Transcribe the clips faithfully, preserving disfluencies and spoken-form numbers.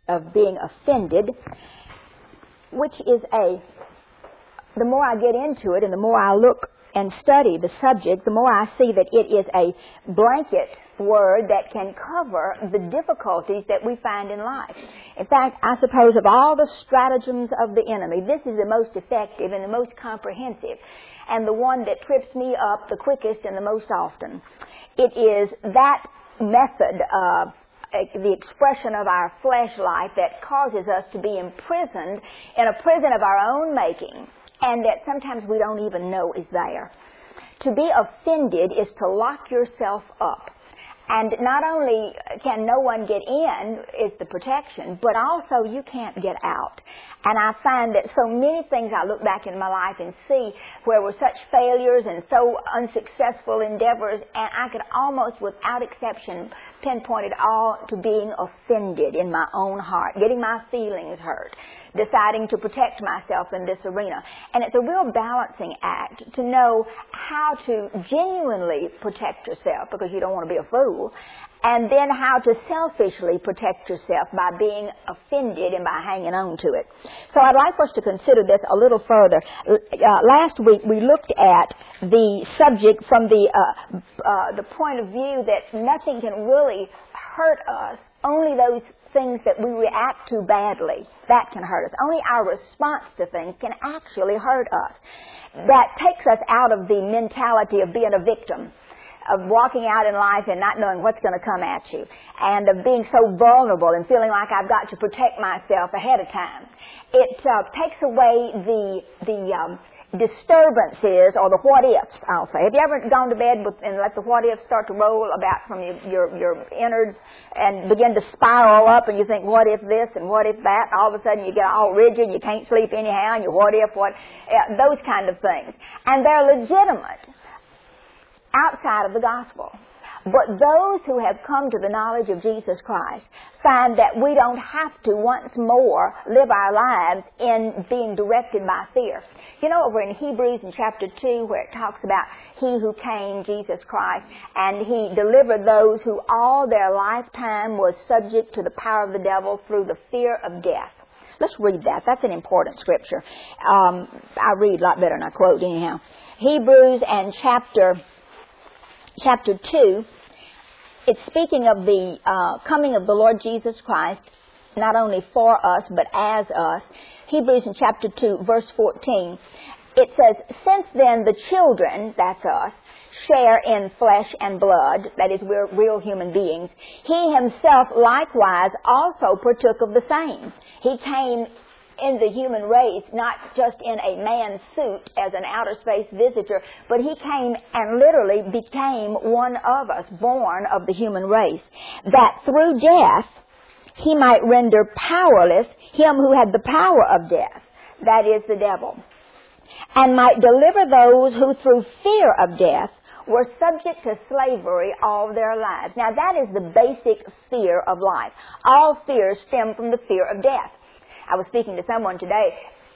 of being offended, which is a, the more I get into it and the more I look and study the subject, the more I see that it is a blanket word that can cover the difficulties that we find in life. In fact, I suppose of all the stratagems of the enemy, this is the most effective and the most comprehensive, and the one that trips me up the quickest and the most often. It is that method, uh, the expression of our flesh life, that causes us to be imprisoned in a prison of our own making, and that sometimes we don't even know is there. To be offended is to lock yourself up. And not only can no one get in, is the protection, but also you can't get out. And I find that so many things I look back in my life and see where were such failures and so unsuccessful endeavors, and I could almost without exception pinpoint it all to being offended in my own heart, getting my feelings hurt, deciding to protect myself in this arena. And it's a real balancing act to know how to genuinely protect yourself, because you don't want to be a fool, and then how to selfishly protect yourself by being offended and by hanging on to it. So I'd like for us to consider this a little further. Uh, last week we looked at the subject from the uh, uh, the point of view that nothing can really hurt us, only those things that we react to badly, that can hurt us. Only our response to things can actually hurt us. That takes us out of the mentality of being a victim, of walking out in life and not knowing what's going to come at you, and of being so vulnerable and feeling like I've got to protect myself ahead of time. It uh, takes away the the um, disturbances or the what-ifs, I'll say. Have you ever gone to bed with, and let the what-ifs start to roll about from your, your, your innards and begin to spiral up, and you think, what if this and what if that? All of a sudden you get all rigid, you can't sleep anyhow, and you what if, what, uh, those kind of things. And they're legitimate outside of the gospel. But those who have come to the knowledge of Jesus Christ find that we don't have to once more live our lives in being directed by fear. You know, over in Hebrews in chapter two, where it talks about He who came, Jesus Christ, and He delivered those who all their lifetime was subject to the power of the devil through the fear of death. Let's read that. That's an important scripture. Um, I read a lot better than I quote anyhow. Hebrews and chapter chapter two, it's speaking of the uh, coming of the Lord Jesus Christ, not only for us, but as us. Hebrews in chapter two, verse fourteen, it says, since then the children, that's us, share in flesh and blood, that is, we're real human beings, He Himself likewise also partook of the same. He came in the human race, not just in a man's suit as an outer space visitor, but He came and literally became one of us, born of the human race, that through death He might render powerless him who had the power of death, that is, the devil, and might deliver those who through fear of death were subject to slavery all their lives. Now that is the basic fear of life. All fears stem from the fear of death. I was speaking to someone today.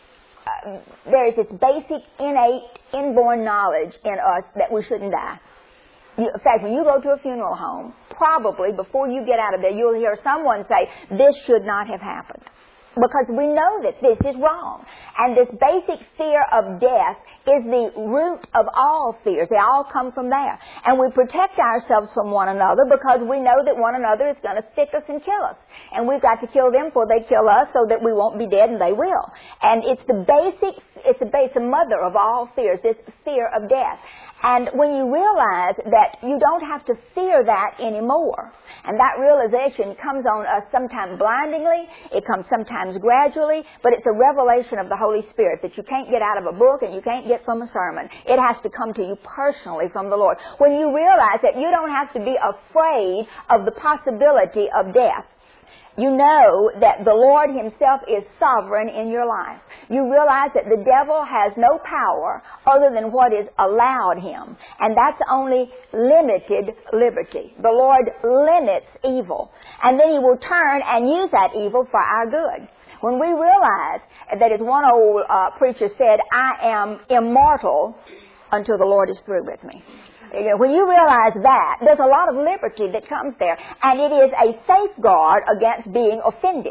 Uh, there is this basic, innate, inborn knowledge in us that we shouldn't die. You, in fact, when you go to a funeral home, probably before you get out of there, you'll hear someone say, this should not have happened. Because we know that this is wrong. And this basic fear of death is the root of all fears. They all come from there. And we protect ourselves from one another because we know that one another is going to stick us and kill us. And we've got to kill them before they kill us so that we won't be dead, and they will. And it's the basic, it's the base, the mother of all fears, this fear of death. And when you realize that you don't have to fear that anymore, and that realization comes on us sometimes blindingly, it comes sometimes gradually, but it's a revelation of the Holy Spirit that you can't get out of a book and you can't get from a sermon. It has to come to you personally from the Lord. When you realize that you don't have to be afraid of the possibility of death, you know that the Lord Himself is sovereign in your life. You realize that the devil has no power other than what is allowed him. And that's only limited liberty. The Lord limits evil. And then He will turn and use that evil for our good. When we realize that, as one old uh, preacher said, I am immortal until the Lord is through with me. When you realize that, there's a lot of liberty that comes there. And it is a safeguard against being offended.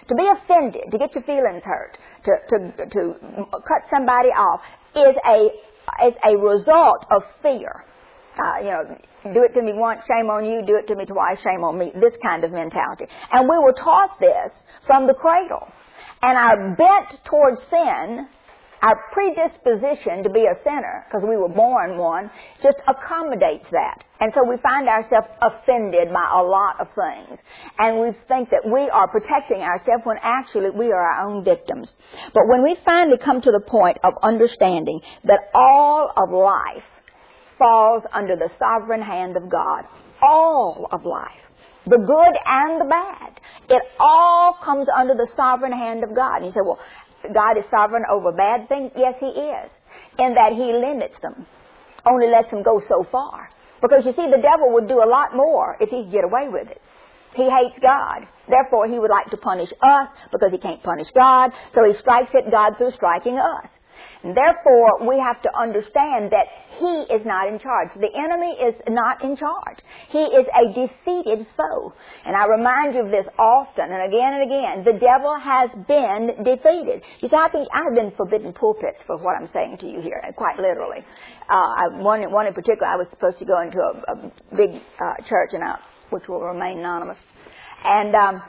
To be offended, to get your feelings hurt, to, to, to cut somebody off is a, is a result of fear. Uh, you know, do it to me once, shame on you. Do it to me twice, shame on me. This kind of mentality. And we were taught this from the cradle. And our bent towards sin, our predisposition to be a sinner, because we were born one, just accommodates that. And so we find ourselves offended by a lot of things. And we think that we are protecting ourselves when actually we are our own victims. But when we finally come to the point of understanding that all of life falls under the sovereign hand of God, all of life, the good and the bad, it all comes under the sovereign hand of God. And you say, well, God is sovereign over bad things? Yes, He is, in that He limits them, only lets them go so far. Because you see, the devil would do a lot more if he could get away with it. He hates God. Therefore, he would like to punish us because he can't punish God, so he strikes at God through striking us. And therefore, we have to understand that He is not in charge. The enemy is not in charge. He is a defeated foe. And I remind you of this often and again and again. The devil has been defeated. You see, I think I've been forbidden pulpits for what I'm saying to you here, quite literally. Uh, one, one in particular, I was supposed to go into a, a big uh, church, and I, which will remain anonymous. And um,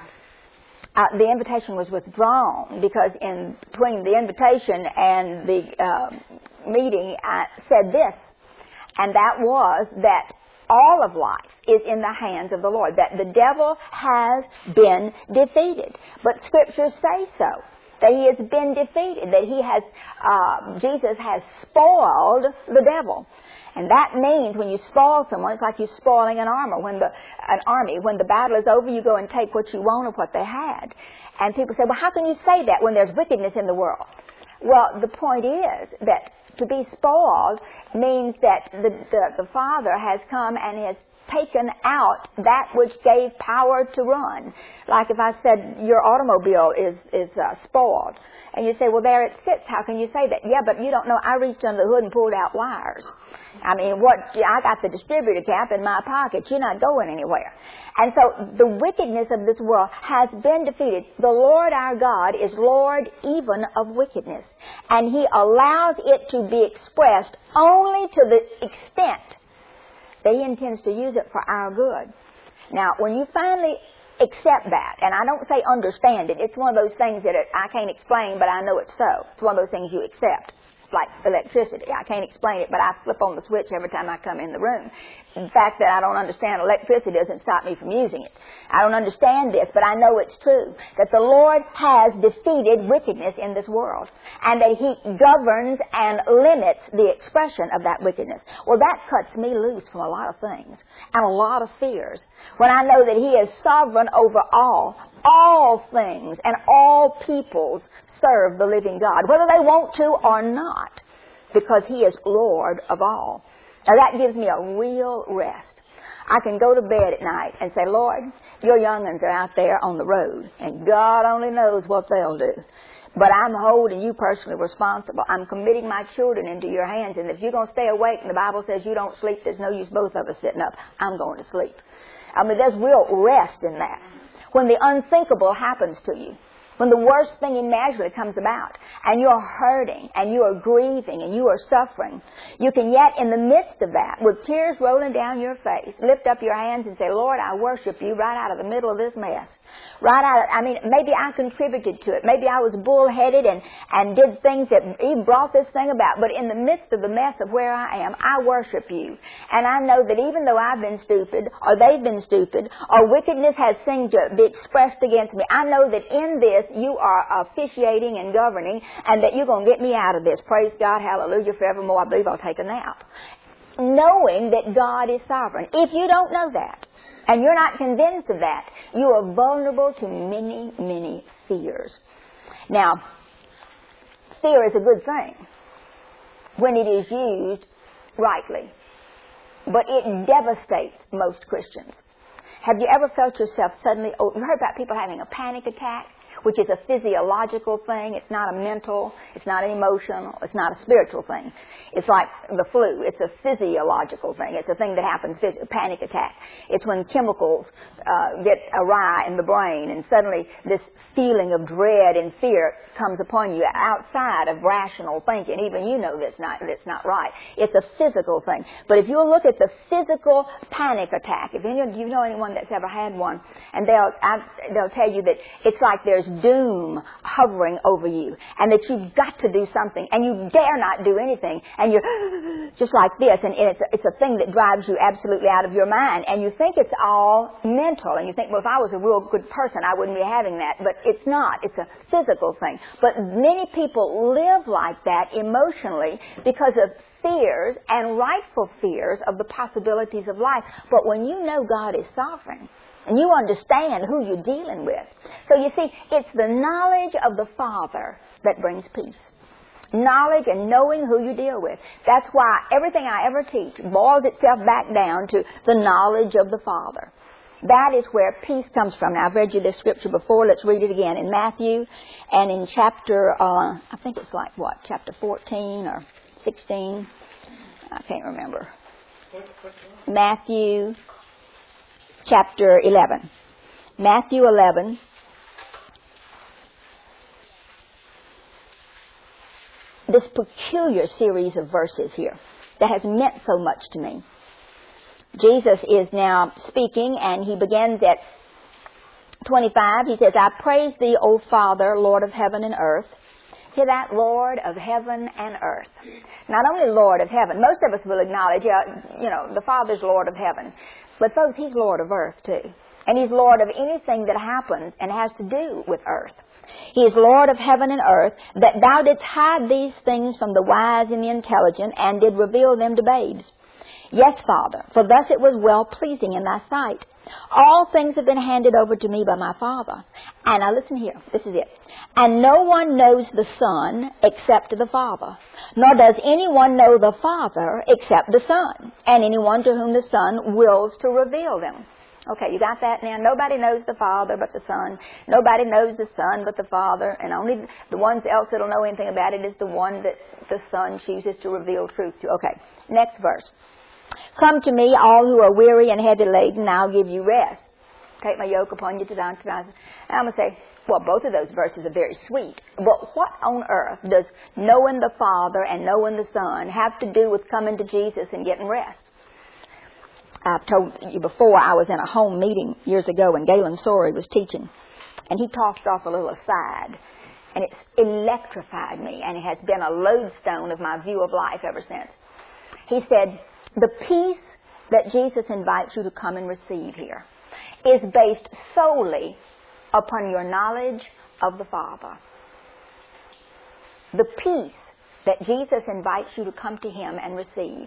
Uh, the invitation was withdrawn because in between the invitation and the uh, meeting, I said this, and that was that all of life is in the hands of the Lord, that the devil has been defeated. But Scriptures say so, that he has been defeated, that he has, uh, Jesus has spoiled the devil. And that means when you spoil someone, it's like you're spoiling an armor. When the an army, when the battle is over, you go and take what you want of what they had. And people say, well, how can you say that when there's wickedness in the world? Well, the point is that to be spoiled means that the, the, the Father has come and has taken out that which gave power to run. Like if I said your automobile is, is uh, spoiled, and you say, well, there it sits. How can you say that? Yeah, but you don't know. I reached under the hood and pulled out wires. I mean, what? I got the distributor cap in my pocket. You're not going anywhere. And so the wickedness of this world has been defeated. The Lord our God is Lord even of wickedness. And He allows it to be expressed only to the extent that He intends to use it for our good. Now, when you finally accept that, and I don't say understand it, it's one of those things that it, I can't explain, but I know it's so. It's one of those things you accept. Like electricity. I can't explain it, but I flip on the switch every time I come in the room. The fact that I don't understand electricity doesn't stop me from using it. I don't understand this, but I know it's true, that the Lord has defeated wickedness in this world, and that He governs and limits the expression of that wickedness. Well, that cuts me loose from a lot of things, and a lot of fears, when I know that He is sovereign over all. All things and all peoples serve the living God, whether they want to or not, because He is Lord of all. Now that gives me a real rest. I can go to bed at night and say, Lord, your young'uns are out there on the road, and God only knows what they'll do. But I'm holding you personally responsible. I'm committing my children into your hands, and if you're going to stay awake, and the Bible says you don't sleep, there's no use both of us sitting up, I'm going to sleep. I mean, there's real rest in that. When the unthinkable happens to you, when the worst thing imaginably comes about, and you're hurting, and you are grieving, and you are suffering, you can yet, in the midst of that, with tears rolling down your face, lift up your hands and say, Lord, I worship you right out of the middle of this mess. Right out of, I mean, maybe I contributed to it. Maybe I was bullheaded and, and did things that even brought this thing about. But in the midst of the mess of where I am, I worship you. And I know that even though I've been stupid, or they've been stupid, or wickedness has seemed to be expressed against me, I know that in this you are officiating and governing, and that you're going to get me out of this. Praise God, hallelujah, forevermore. I believe I'll take a nap. Knowing that God is sovereign. If you don't know that, and you're not convinced of that, you are vulnerable to many, many fears. Now, fear is a good thing when it is used rightly, but it devastates most Christians. Have you ever felt yourself suddenly, oh, you heard about people having a panic attack? which is a physiological thing. It's not a mental, it's not an emotional, it's not a spiritual thing. It's like the flu. It's a physiological thing. It's a thing that happens, a panic attack. It's when chemicals uh, get awry in the brain, and suddenly this feeling of dread and fear comes upon you outside of rational thinking. Even you know that's not, that's not right. It's a physical thing. But if you look at the physical panic attack, if any of you know anyone that's ever had one, and they'll, I, they'll tell you that it's like there's doom hovering over you, and that you've got to do something, and you dare not do anything, and you're just like this, and it's a, it's a thing that drives you absolutely out of your mind, and you think it's all mental, and you think, well, if I was a real good person, I wouldn't be having that, but it's not. It's a physical thing. But many people live like that emotionally because of fears, and rightful fears, of the possibilities of life. But when you know God is sovereign, and you understand who you're dealing with. So you see, it's the knowledge of the Father that brings peace. Knowledge and knowing who you deal with. That's why everything I ever teach boils itself back down to the knowledge of the Father. That is where peace comes from. Now, I've read you this scripture before. Let's read it again in Matthew, and in chapter, uh, I think it's like what, chapter fourteen or sixteen? I can't remember. Matthew chapter eleven. Matthew eleven. This peculiar series of verses here that has meant so much to me. Jesus is now speaking, and he begins at twenty-five. He says, I praise thee, O Father, Lord of heaven and earth. Hear that? Lord of heaven and earth. Not only Lord of heaven. Most of us will acknowledge, uh, you know, the Father's Lord of heaven. But folks, He's Lord of earth too. And He's Lord of anything that happens and has to do with earth. He is Lord of heaven and earth, that thou didst hide these things from the wise and the intelligent, and did reveal them to babes. Yes, Father, for thus it was well pleasing in thy sight. All things have been handed over to me by my Father. And now listen here, this is it. And no one knows the Son except the Father, nor does anyone know the Father except the Son, and anyone to whom the Son wills to reveal them. Okay, you got that now? Nobody knows the Father but the Son. Nobody knows the Son but the Father. And only the ones else that will know anything about it is the one that the Son chooses to reveal truth to. Okay, next verse. Come to me, all who are weary and heavy laden, and I'll give you rest. Take my yoke upon you to down to down. And I'm going to say, well, both of those verses are very sweet. But what on earth does knowing the Father and knowing the Son have to do with coming to Jesus and getting rest? I've told you before, I was in a home meeting years ago when Galen Sorey was teaching, and he tossed off a little aside, and it's electrified me, and it has been a lodestone of my view of life ever since. He said, the peace that Jesus invites you to come and receive here is based solely upon your knowledge of the Father. The peace that Jesus invites you to come to Him and receive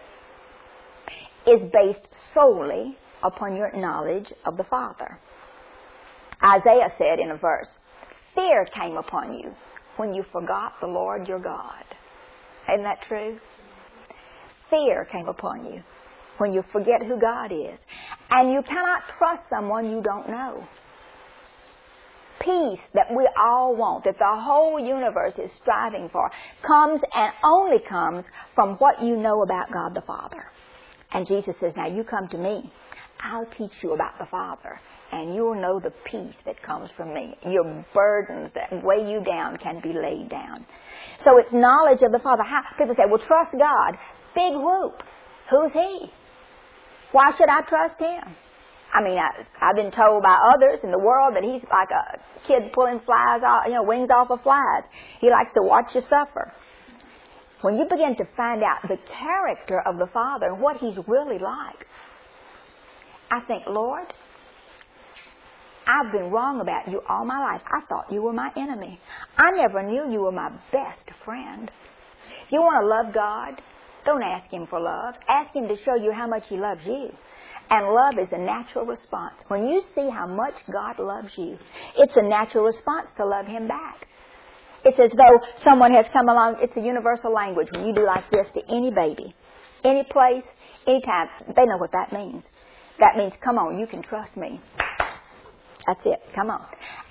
is based solely upon your knowledge of the Father. Isaiah said in a verse, fear came upon you when you forgot the Lord your God. Isn't that true? Fear came upon you when you forget who God is. And you cannot trust someone you don't know. Peace that we all want, that the whole universe is striving for, comes and only comes from what you know about God the Father. And Jesus says, now you come to me. I'll teach you about the Father, and you'll know the peace that comes from me. Your burdens that weigh you down can be laid down. So it's knowledge of the Father. How, people say, well, trust God. Big whoop. Who's He? Why should I trust Him? I mean, I, I've been told by others in the world that He's like a kid pulling flies off, you know, wings off of flies. He likes to watch you suffer. When you begin to find out the character of the Father and what He's really like, I think, Lord, I've been wrong about you all my life. I thought you were my enemy. I never knew you were my best friend. If you want to love God, don't ask Him for love. Ask Him to show you how much He loves you. And love is a natural response. When you see how much God loves you, it's a natural response to love Him back. It's as though someone has come along. It's a universal language. When you do like this to any baby, any place, any time, they know what that means. That means, come on, you can trust me. That's it. Come on.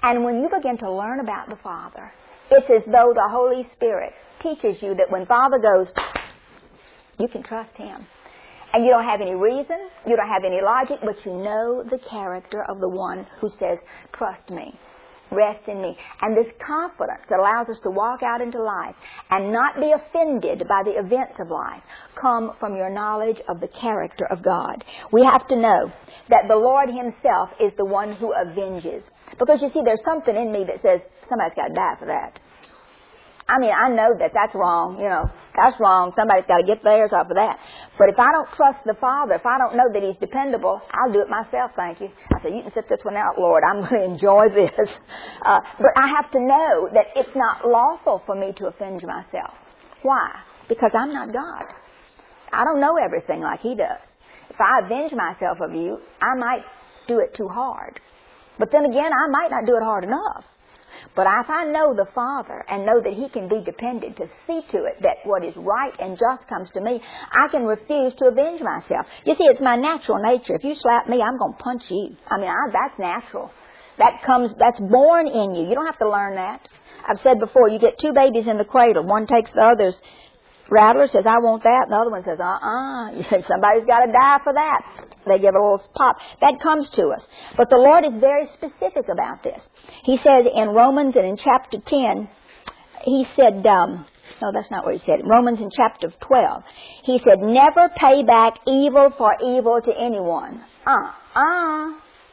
And when you begin to learn about the Father, it's as though the Holy Spirit teaches you that when Father goes, you can trust Him. And you don't have any reason, you don't have any logic, but you know the character of the one who says, trust me, rest in me. And this confidence that allows us to walk out into life and not be offended by the events of life come from your knowledge of the character of God. We have to know that the Lord Himself is the one who avenges. Because you see, there's something in me that says, somebody's got to die for that. I mean, I know that that's wrong, you know, that's wrong. Somebody's got to get theirs off of that. But if I don't trust the Father, if I don't know that He's dependable, I'll do it myself, thank you. I say, you can sit this one out, Lord. I'm going to enjoy this. Uh, but I have to know that it's not lawful for me to avenge myself. Why? Because I'm not God. I don't know everything like He does. If I avenge myself of you, I might do it too hard. But then again, I might not do it hard enough. But if I know the Father and know that He can be depended to see to it that what is right and just comes to me, I can refuse to avenge myself. You see, it's my natural nature. If you slap me, I'm going to punch you. I mean, I, that's natural. That comes, that's born in you. You don't have to learn that. I've said before, you get two babies in the cradle. One takes the other's rattler, says, I want that. And the other one says, uh-uh. Somebody's got to die for that. They give a little pop. That comes to us. But the Lord is very specific about this. He says in Romans and in chapter ten, He said, um, no, that's not what He said. In Romans in chapter twelve, He said, never pay back evil for evil to anyone. Uh-uh.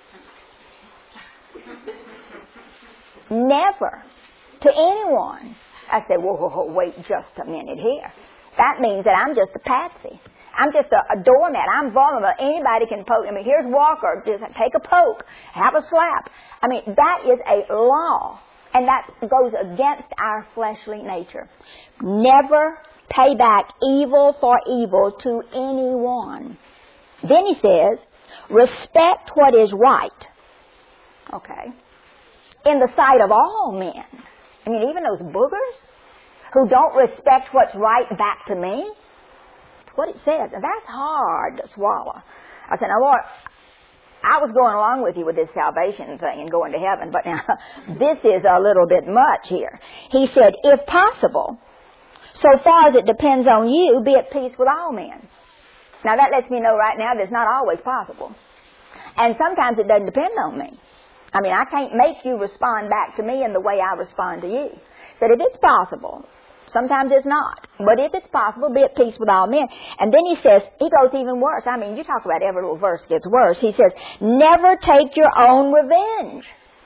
Never. To anyone. I said, whoa, whoa, whoa, wait just a minute here. That means that I'm just a patsy. I'm just a, a doormat. I'm vulnerable. Anybody can poke. I mean, here's Walker. Just take a poke. Have a slap. I mean, that is a law. And that goes against our fleshly nature. Never pay back evil for evil to anyone. Then He says, respect what is right. Okay. In the sight of all men. I mean, even those boogers who don't respect what's right back to me. That's what it says. And that's hard to swallow. I said, now, Lord, I was going along with you with this salvation thing and going to heaven, but now this is a little bit much here. He said, if possible, so far as it depends on you, be at peace with all men. Now, that lets me know right now that it's not always possible. And sometimes it doesn't depend on me. I mean, I can't make you respond back to me in the way I respond to you. That if it's possible, sometimes it's not. But if it's possible, be at peace with all men. And then He says, He goes even worse. I mean, you talk about every little verse gets worse. He says, never take your own revenge.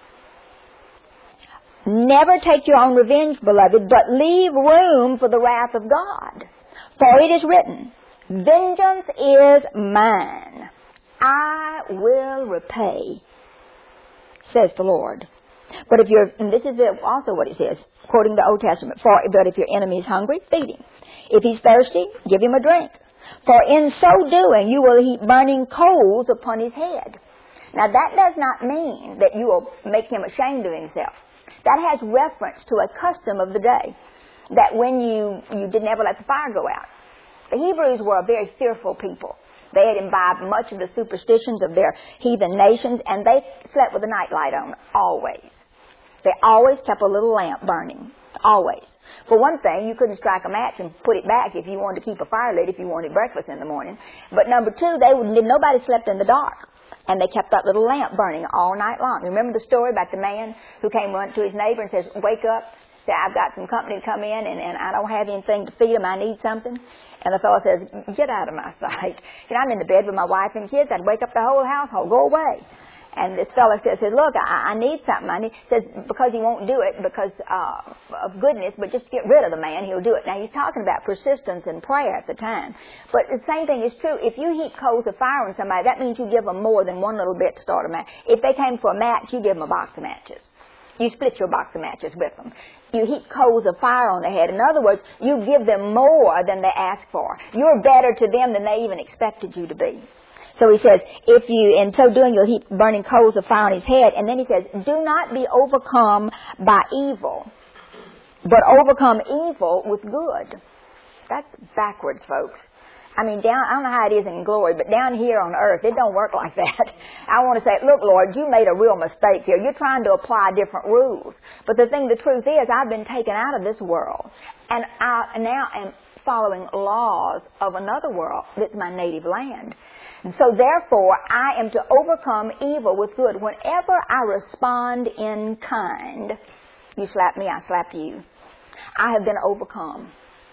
Never take your own revenge, beloved, but leave room for the wrath of God. For it is written, vengeance is mine. I will repay, says the Lord. But if you're, and this is also what it says, quoting the Old Testament, for, but if your enemy is hungry, feed him. If he's thirsty, give him a drink. For in so doing, you will heap burning coals upon his head. Now that does not mean that you will make him ashamed of himself. That has reference to a custom of the day, that when you, you didn't ever let the fire go out. The Hebrews were a very fearful people. They had imbibed much of the superstitions of their heathen nations, and they slept with a nightlight on, always. They always kept a little lamp burning, always. For one thing, you couldn't strike a match and put it back if you wanted to keep a fire lit, if you wanted breakfast in the morning. But number two, they would, nobody slept in the dark, and they kept that little lamp burning all night long. Remember the story about the man who came running to his neighbor and says, wake up, say, I've got some company to come in, and, and I don't have anything to feed them, I need something. And the fellow says, get out of my sight. You know, I'm in the bed with my wife and kids. I'd wake up the whole household. Go away. And this fellow says, look, I, I need something. I need, says, because he won't do it because uh, of goodness, but just get rid of the man, he'll do it. Now, he's talking about persistence and prayer at the time. But the same thing is true. If you heap coals of fire on somebody, that means you give them more than one little bit to start a match. If they came for a match, you give them a box of matches. You split your box of matches with them. You heap coals of fire on their head. In other words, you give them more than they ask for. You're better to them than they even expected you to be. So he says, if you, in so doing, you'll heap burning coals of fire on his head. And then he says, do not be overcome by evil, but overcome evil with good. That's backwards, folks. I mean, down, I don't know how it is in glory, but down here on earth, it don't work like that. I want to say, look, Lord, you made a real mistake here. You're trying to apply different rules. But the thing, the truth is, I've been taken out of this world. And I now am following laws of another world that's my native land. And so therefore, I am to overcome evil with good. Whenever I respond in kind, you slap me, I slap you. I have been overcome.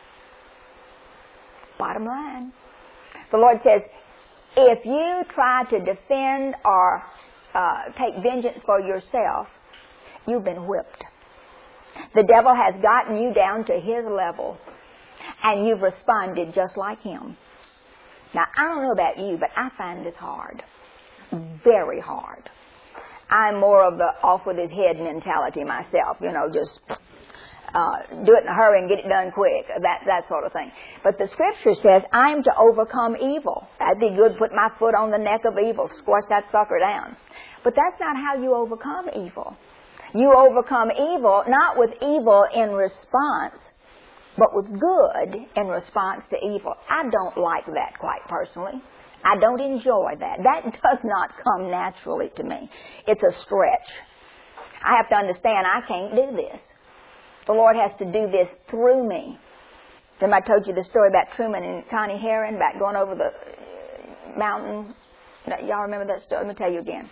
Bottom line. The Lord says, if you try to defend or uh, take vengeance for yourself, you've been whipped. The devil has gotten you down to his level, and you've responded just like him. Now, I don't know about you, but I find this hard. Very hard. I'm more of the off with his head mentality myself, you know, just uh, do it in a hurry and get it done quick, that that sort of thing. But the Scripture says, I'm to overcome evil. That'd be good, put my foot on the neck of evil, squash that sucker down. But that's not how you overcome evil. You overcome evil not with evil in response, but with good in response to evil. I don't like that, quite personally. I don't enjoy that. That does not come naturally to me. It's a stretch. I have to understand I can't do this. The Lord has to do this through me. Then I told you the story about Truman and Connie Herron about going over the mountain. Y'all remember that story? Let me tell you again.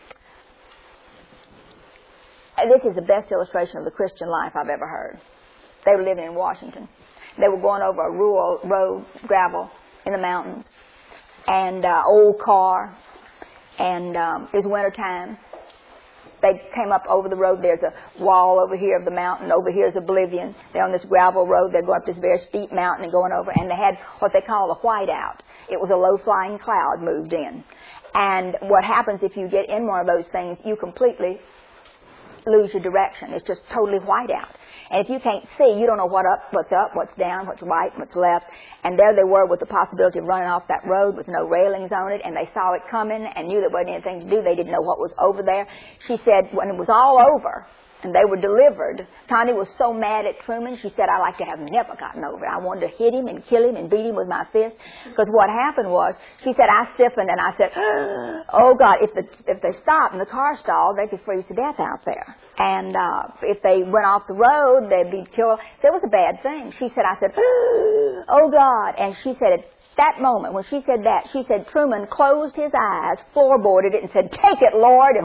This is the best illustration of the Christian life I've ever heard. They were living in Washington. They were going over a rural road, gravel, in the mountains. And uh, old car. And um, it was winter time. They came up over the road. There's a wall over here of the mountain. Over here is oblivion. They're on this gravel road. They're going up this very steep mountain and going over. And they had what they call a whiteout. It was a low-flying cloud moved in. And what happens if you get in one of those things, you completely lose your direction. It's just totally white out. And if you can't see, you don't know what up, what's up, what's down, what's right, what's left. And there they were with the possibility of running off that road with no railings on it, and they saw it coming and knew there wasn't anything to do. They didn't know what was over there. She said when it was all over and they were delivered, Connie was so mad at Truman, she said, I like to have never gotten over it. I wanted to hit him and kill him and beat him with my fist. Because what happened was, she said, I stiffened and I said, oh God, if the, if they stopped and the car stalled, they could freeze to death out there. And uh, if they went off the road, they'd be killed. So it was a bad thing. She said, I said, oh God. And she said, at that moment, when she said that, she said, Truman closed his eyes, floorboarded it, and said, take it, Lord. And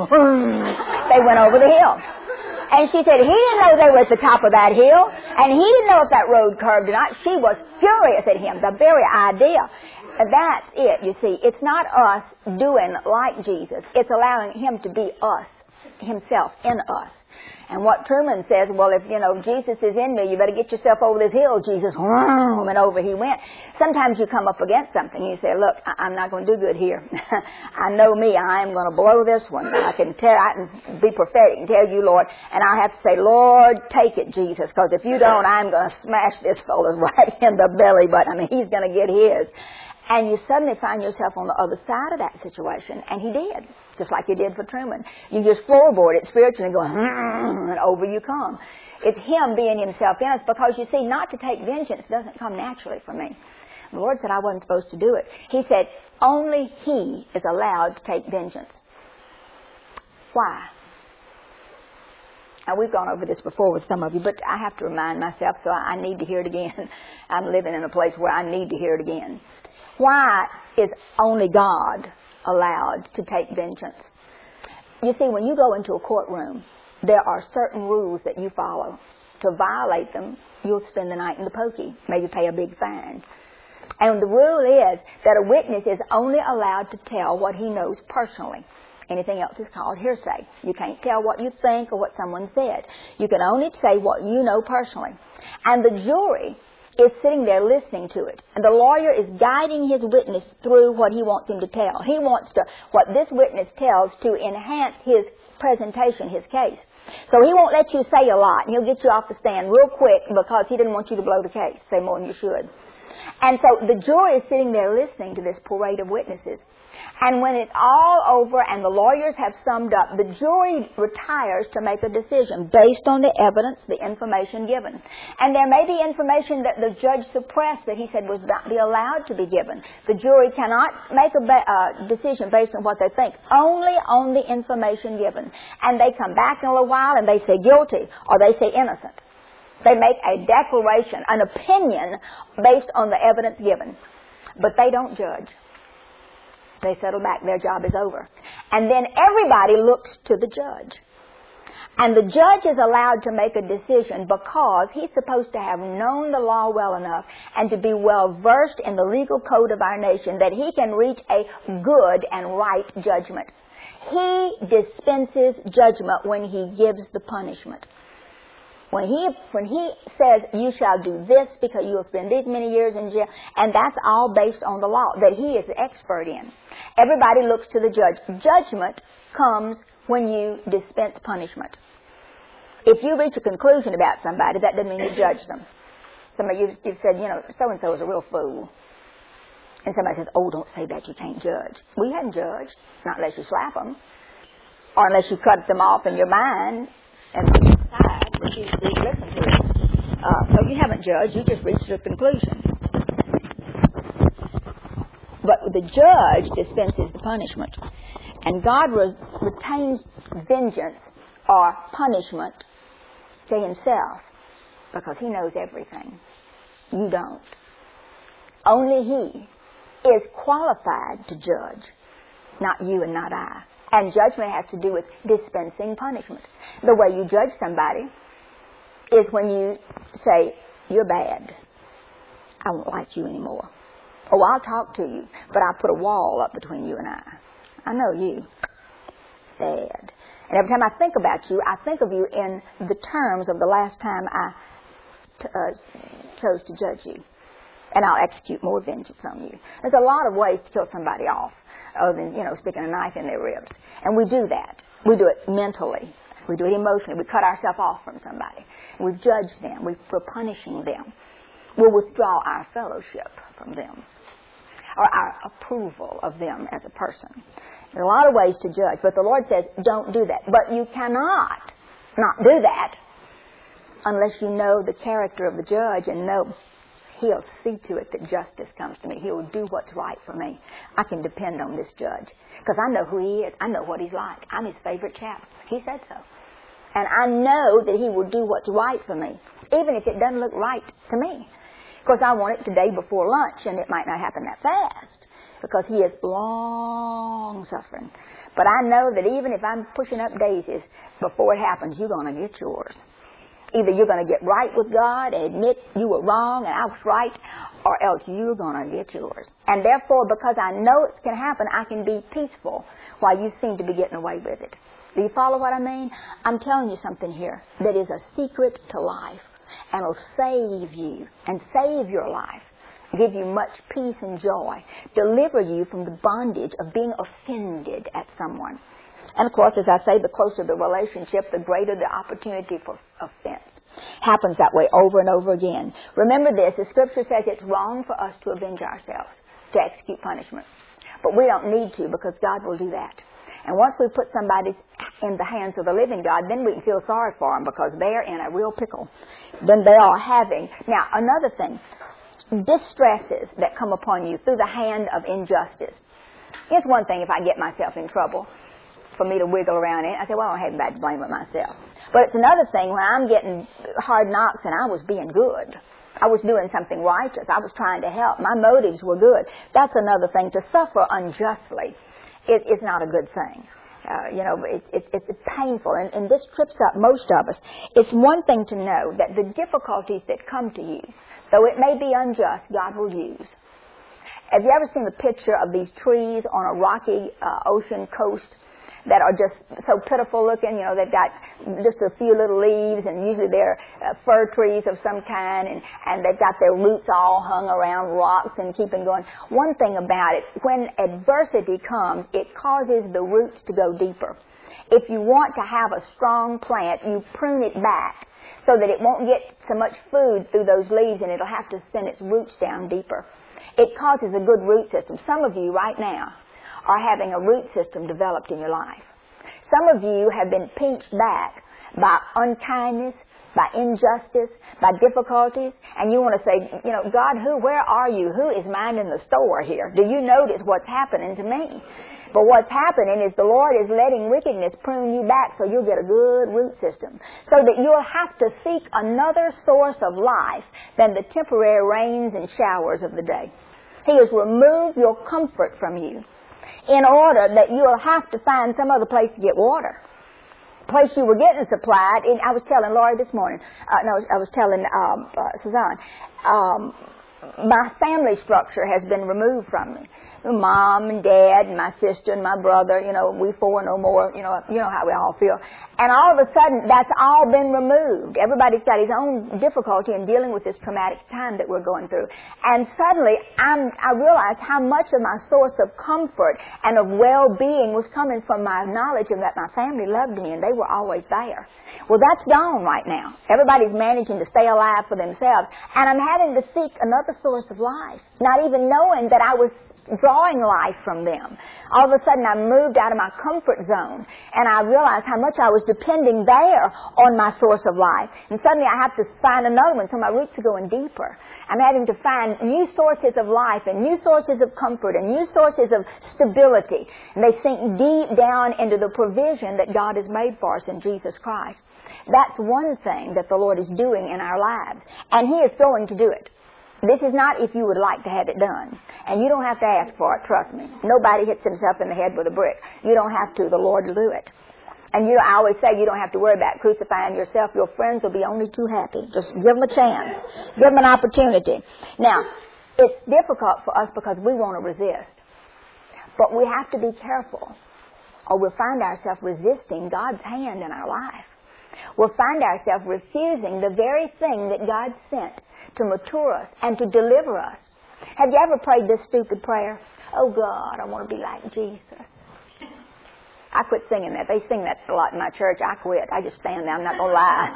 they went over the hill. And she said, he didn't know they were at the top of that hill, and he didn't know if that road curved or not. She was furious at him, the very idea. That's it, you see. It's not us doing like Jesus. It's allowing him to be us, himself in us. And what Truman says, well, if, you know, Jesus is in me, you better get yourself over this hill, Jesus. And over he went. Sometimes you come up against something and you say, look, I'm not going to do good here. I know me. I am going to blow this one. I can tell, I can be prophetic and tell you, Lord. And I have to say, Lord, take it, Jesus. Because if you don't, I'm going to smash this fellow right in the belly button. I mean, he's going to get his. And you suddenly find yourself on the other side of that situation. And he did, just like he did for Truman. You just floorboard it spiritually and go, and over you come. It's him being himself in us, because you see, not to take vengeance doesn't come naturally for me. The Lord said I wasn't supposed to do it. He said, only he is allowed to take vengeance. Why? Now, we've gone over this before with some of you, but I have to remind myself, so I need to hear it again. I'm living in a place where I need to hear it again. Why is only God allowed to take vengeance? You see, when you go into a courtroom, there are certain rules that you follow. To violate them, you'll spend the night in the pokey, maybe pay a big fine. And the rule is that a witness is only allowed to tell what he knows personally. Anything else is called hearsay. You can't tell what you think or what someone said. You can only say what you know personally. And the jury is sitting there listening to it. And the lawyer is guiding his witness through what he wants him to tell. He wants to, what this witness tells, to enhance his presentation, his case. So he won't let you say a lot. He'll get you off the stand real quick because he didn't want you to blow the case, say more than you should. And so the jury is sitting there listening to this parade of witnesses. And when it's all over and the lawyers have summed up, the jury retires to make a decision based on the evidence, the information given. And there may be information that the judge suppressed that he said was not be allowed to be given. The jury cannot make a ba- uh, decision based on what they think, only on the information given. And they come back in a little while and they say guilty or they say innocent. They make a declaration, an opinion based on the evidence given. But they don't judge. They settle back. Their job is over. And then everybody looks to the judge. And the judge is allowed to make a decision because he's supposed to have known the law well enough and to be well versed in the legal code of our nation that he can reach a good and right judgment. He dispenses judgment when he gives the punishment. When he when he says, you shall do this because you will spend these many years in jail, and that's all based on the law that he is the expert in. Everybody looks to the judge. Judgment comes when you dispense punishment. If you reach a conclusion about somebody, that doesn't mean you judge them. Somebody, you've, you've said, you know, so-and-so is a real fool. And somebody says, oh, don't say that, you can't judge. We hadn't judged, not unless you slap them, or unless you cut them off in your mind and put them aside, but you, you listen to it. Uh, no, you haven't judged, you just reached a conclusion. But the judge dispenses the punishment. And God res- retains vengeance or punishment to himself because he knows everything. You don't. Only he is qualified to judge, not you and not I. And judgment has to do with dispensing punishment. The way you judge somebody is when you say, you're bad. I won't like you anymore. Oh, I'll talk to you, but I'll put a wall up between you and I. I know you. Bad. And every time I think about you, I think of you in the terms of the last time I t- uh, chose to judge you. And I'll execute more vengeance on you. There's a lot of ways to kill somebody off other than, you know, sticking a knife in their ribs. And we do that. We do it mentally. We do it emotionally. We cut ourselves off from somebody. We judge them. We, we're punishing them. We'll withdraw our fellowship from them or our approval of them as a person. There are a lot of ways to judge, but the Lord says, don't do that. But you cannot not do that unless you know the character of the judge and know he'll see to it that justice comes to me. He'll do what's right for me. I can depend on this judge because I know who he is. I know what he's like. I'm his favorite chap. He said so. And I know that he will do what's right for me, even if it doesn't look right to me. Because I want it today before lunch, and it might not happen that fast because he is long-suffering. But I know that even if I'm pushing up daisies, before it happens, you're going to get yours. Either you're going to get right with God and admit you were wrong and I was right, or else you're going to get yours. And therefore, because I know it can happen, I can be peaceful while you seem to be getting away with it. Do you follow what I mean? I'm telling you something here that is a secret to life and will save you and save your life, give you much peace and joy, deliver you from the bondage of being offended at someone. And of course, as I say, the closer the relationship, the greater the opportunity for offense. Happens that way over and over again. Remember this, the Scripture says it's wrong for us to avenge ourselves, to execute punishment. But we don't need to because God will do that. And once we put somebody in the hands of the living God, then we can feel sorry for them because they're in a real pickle. Then they are having. Now, another thing, distresses that come upon you through the hand of injustice. It's one thing if I get myself in trouble for me to wiggle around in it. I say, well, I don't have anybody to blame but myself. But it's another thing when I'm getting hard knocks and I was being good. I was doing something righteous. I was trying to help. My motives were good. That's another thing. To suffer unjustly it, is not a good thing. Uh, you know, it, it, it's painful, and, and this trips up most of us. It's one thing to know that the difficulties that come to you, though it may be unjust, God will use. Have you ever seen the picture of these trees on a rocky uh, ocean coast that are just so pitiful looking? You know, they've got just a few little leaves, and usually they're uh, fir trees of some kind, and, and they've got their roots all hung around rocks and keeping going. One thing about it, when adversity comes, it causes the roots to go deeper. If you want to have a strong plant, you prune it back so that it won't get so much food through those leaves, and it'll have to send its roots down deeper. It causes a good root system. Some of you right now are having a root system developed in your life. Some of you have been pinched back by unkindness, by injustice, by difficulties, and you want to say, you know, God, who, where are you? Who is minding the store here? Do you notice what's happening to me? But what's happening is the Lord is letting wickedness prune you back so you'll get a good root system, so that you'll have to seek another source of life than the temporary rains and showers of the day. He has removed your comfort from you in order that you'll have to find some other place to get water. Place you were getting supplied. And I was telling Laurie this morning, uh, no, I was telling um, uh, Suzanne, um, my family structure has been removed from me. Mom and Dad and my sister and my brother, you know, we four no more, you know, you know how we all feel. And all of a sudden, that's all been removed. Everybody's got his own difficulty in dealing with this traumatic time that we're going through. And suddenly, I'm, I realized how much of my source of comfort and of well-being was coming from my knowledge of that my family loved me and they were always there. Well, that's gone right now. Everybody's managing to stay alive for themselves. And I'm having to seek another source of life, not even knowing that I was drawing life from them. All of a sudden I moved out of my comfort zone and I realized how much I was depending there on my source of life. And suddenly I have to find another one, so my roots are going deeper. I'm having to find new sources of life and new sources of comfort and new sources of stability. And they sink deep down into the provision that God has made for us in Jesus Christ. That's one thing that the Lord is doing in our lives. And He is going to do it. This is not if you would like to have it done. And you don't have to ask for it, trust me. Nobody hits himself in the head with a brick. You don't have to. The Lord will do it. And you, I always say you don't have to worry about crucifying yourself. Your friends will be only too happy. Just give them a chance. Give them an opportunity. Now, it's difficult for us because we want to resist. But we have to be careful, or we'll find ourselves resisting God's hand in our life. We'll find ourselves refusing the very thing that God sent to mature us and to deliver us. Have you ever prayed this stupid prayer? Oh God, I want to be like Jesus. I quit singing that. They sing that a lot in my church. I quit. I just stand there. I'm not going to lie.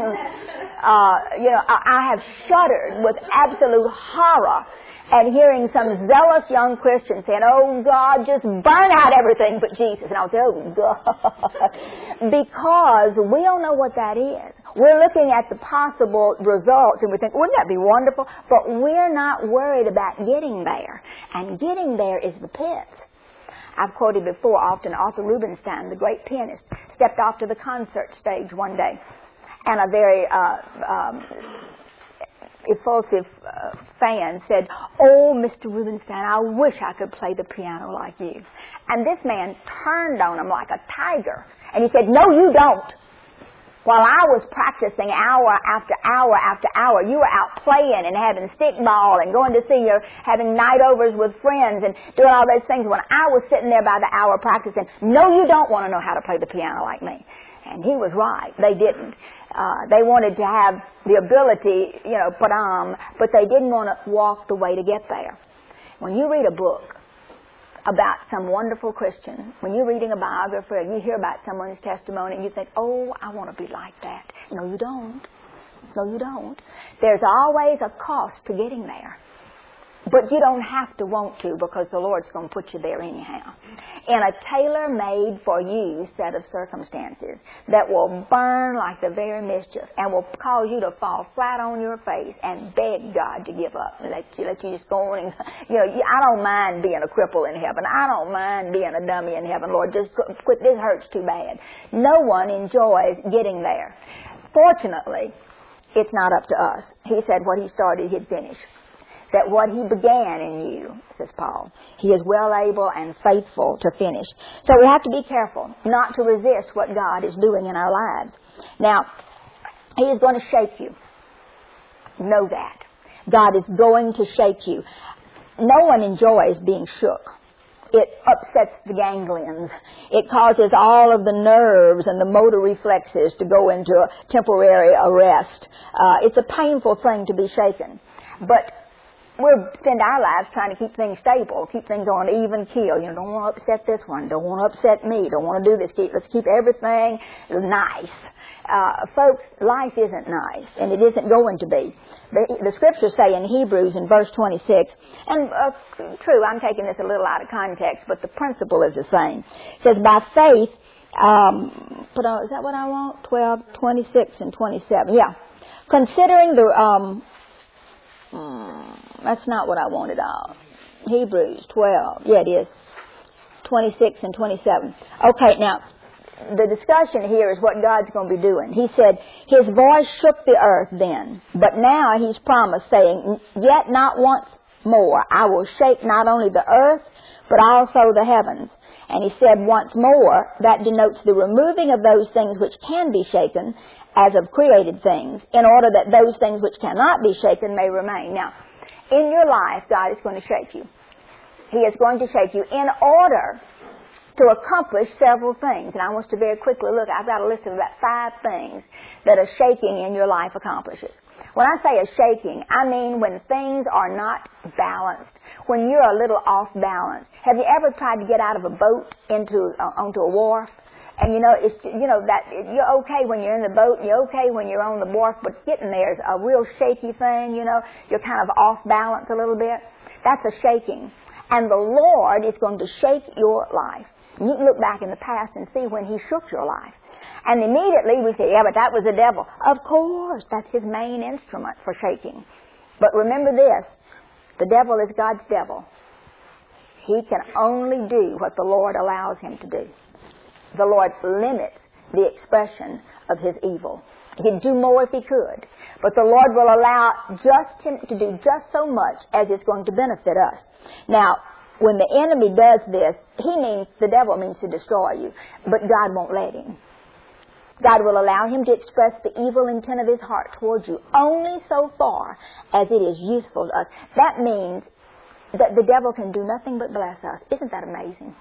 uh, you know, I, I have shuddered with absolute horror at hearing some zealous young Christian saying, oh God, just burn out everything but Jesus. And I'll say, oh God. Because we don't know what that is. We're looking at the possible results and we think, wouldn't that be wonderful? But we're not worried about getting there. And getting there is the pit. I've quoted before often Arthur Rubinstein, the great pianist, stepped off to the concert stage one day. And a very uh, um, effusive uh, fan said, oh, Mister Rubinstein, I wish I could play the piano like you. And this man turned on him like a tiger. And he said, no, you don't. While I was practicing hour after hour after hour, you were out playing and having stickball and going to see your, having night overs with friends and doing all those things when I was sitting there by the hour practicing. No, you don't want to know how to play the piano like me. And he was right. They didn't. Uh, they wanted to have the ability, you know, put on, but they didn't want to walk the way to get there. When you read a book about some wonderful Christian, when you're reading a biography or you hear about someone's testimony and you think, oh, I want to be like that. No, you don't. No, you don't. There's always a cost to getting there. But you don't have to want to because the Lord's going to put you there anyhow. In a tailor-made for you set of circumstances that will burn like the very mischief and will cause you to fall flat on your face and beg God to give up and let you, let you just go on and, you know, I don't mind being a cripple in heaven. I don't mind being a dummy in heaven. Lord, just quit. This hurts too bad. No one enjoys getting there. Fortunately, it's not up to us. He said what he started, he'd finish. That what he began in you, says Paul, he is well able and faithful to finish. So we have to be careful not to resist what God is doing in our lives. Now, he is going to shake you. Know that. God is going to shake you. No one enjoys being shook. It upsets the ganglions. It causes all of the nerves and the motor reflexes to go into a temporary arrest. Uh, it's a painful thing to be shaken. But we'll spend our lives trying to keep things stable, keep things on an even keel. You know, don't want to upset this one, don't want to upset me, don't want to do this. Keep, let's keep everything nice. Uh, folks, life isn't nice, and it isn't going to be. The, the scriptures say in Hebrews in verse twenty-six, and uh, true, I'm taking this a little out of context, but the principle is the same. It says, by faith, um, put on, is that what I want? twelve, twenty-six, and twenty-seven. Yeah. Considering the, um, mm, that's not what I wanted out. Hebrews twelve. Yeah, it is. twenty-six and twenty-seven. Okay, now, the discussion here is what God's going to be doing. He said, His voice shook the earth then, but now He's promised, saying, yet not once more I will shake not only the earth, but also the heavens. And He said once more, that denotes the removing of those things which can be shaken as of created things, in order that those things which cannot be shaken may remain. Now, in your life, God is going to shake you. He is going to shake you in order to accomplish several things. And I want you to very quickly look. I've got a list of about five things that a shaking in your life accomplishes. When I say a shaking, I mean when things are not balanced, when you're a little off balance. Have you ever tried to get out of a boat into uh, onto a wharf? And you know, it's, you know that you're okay when you're in the boat, you're okay when you're on the wharf, but getting there is a real shaky thing. You know, you're kind of off balance a little bit. That's a shaking, and the Lord is going to shake your life. You can look back in the past and see when He shook your life. And immediately we say, yeah, but that was the devil. Of course, that's his main instrument for shaking. But remember this, the devil is God's devil. He can only do what the Lord allows him to do. The Lord limits the expression of his evil. He'd do more if he could. But the Lord will allow just him to do just so much as it's going to benefit us. Now, when the enemy does this, he means, the devil means to destroy you. But God won't let him. God will allow him to express the evil intent of his heart towards you only so far as it is useful to us. That means that the devil can do nothing but bless us. Isn't that amazing?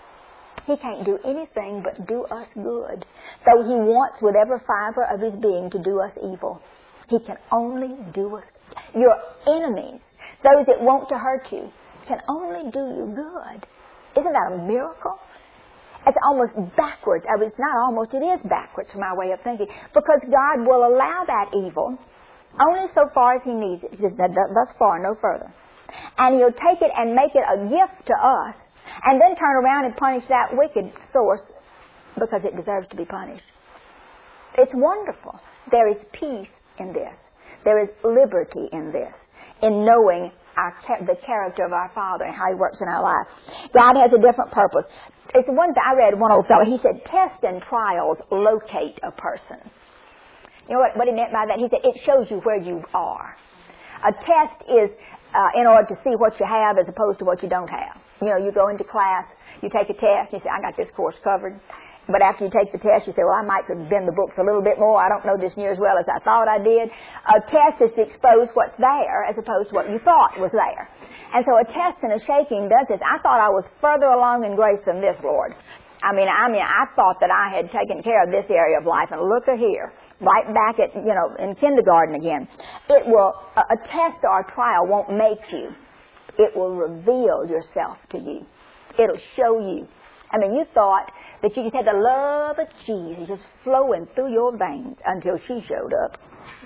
He can't do anything but do us good. Though he wants with every fiber of his being to do us evil, he can only do us good. Your enemies, those that want to hurt you, can only do you good. Isn't that a miracle? It's almost backwards. I mean, it's not almost, it is backwards from my way of thinking. Because God will allow that evil only so far as he needs it. He says, thus far, no further. And he'll take it and make it a gift to us, and then turn around and punish that wicked source because it deserves to be punished. It's wonderful. There is peace in this. There is liberty in this, in knowing our, the character of our Father and how He works in our life. God has a different purpose. It's one thing I read one old fellow. He said, tests and trials locate a person. You know what, what he meant by that? He said, it shows you where you are. A test is uh, in order to see what you have as opposed to what you don't have. You know, you go into class, you take a test, you say, I got this course covered. But after you take the test, you say, well, I might have bend the books a little bit more. I don't know this near as well as I thought I did. A test is to expose what's there as opposed to what you thought was there. And so a test and a shaking does this. I thought I was further along in grace than this, Lord. I mean, I mean, I thought that I had taken care of this area of life, and look at here, right back at, you know, in kindergarten again. It will, a, a test or a trial won't make you. It will reveal yourself to you. It'll show you. I mean, you thought that you just had the love of Jesus just flowing through your veins until she showed up.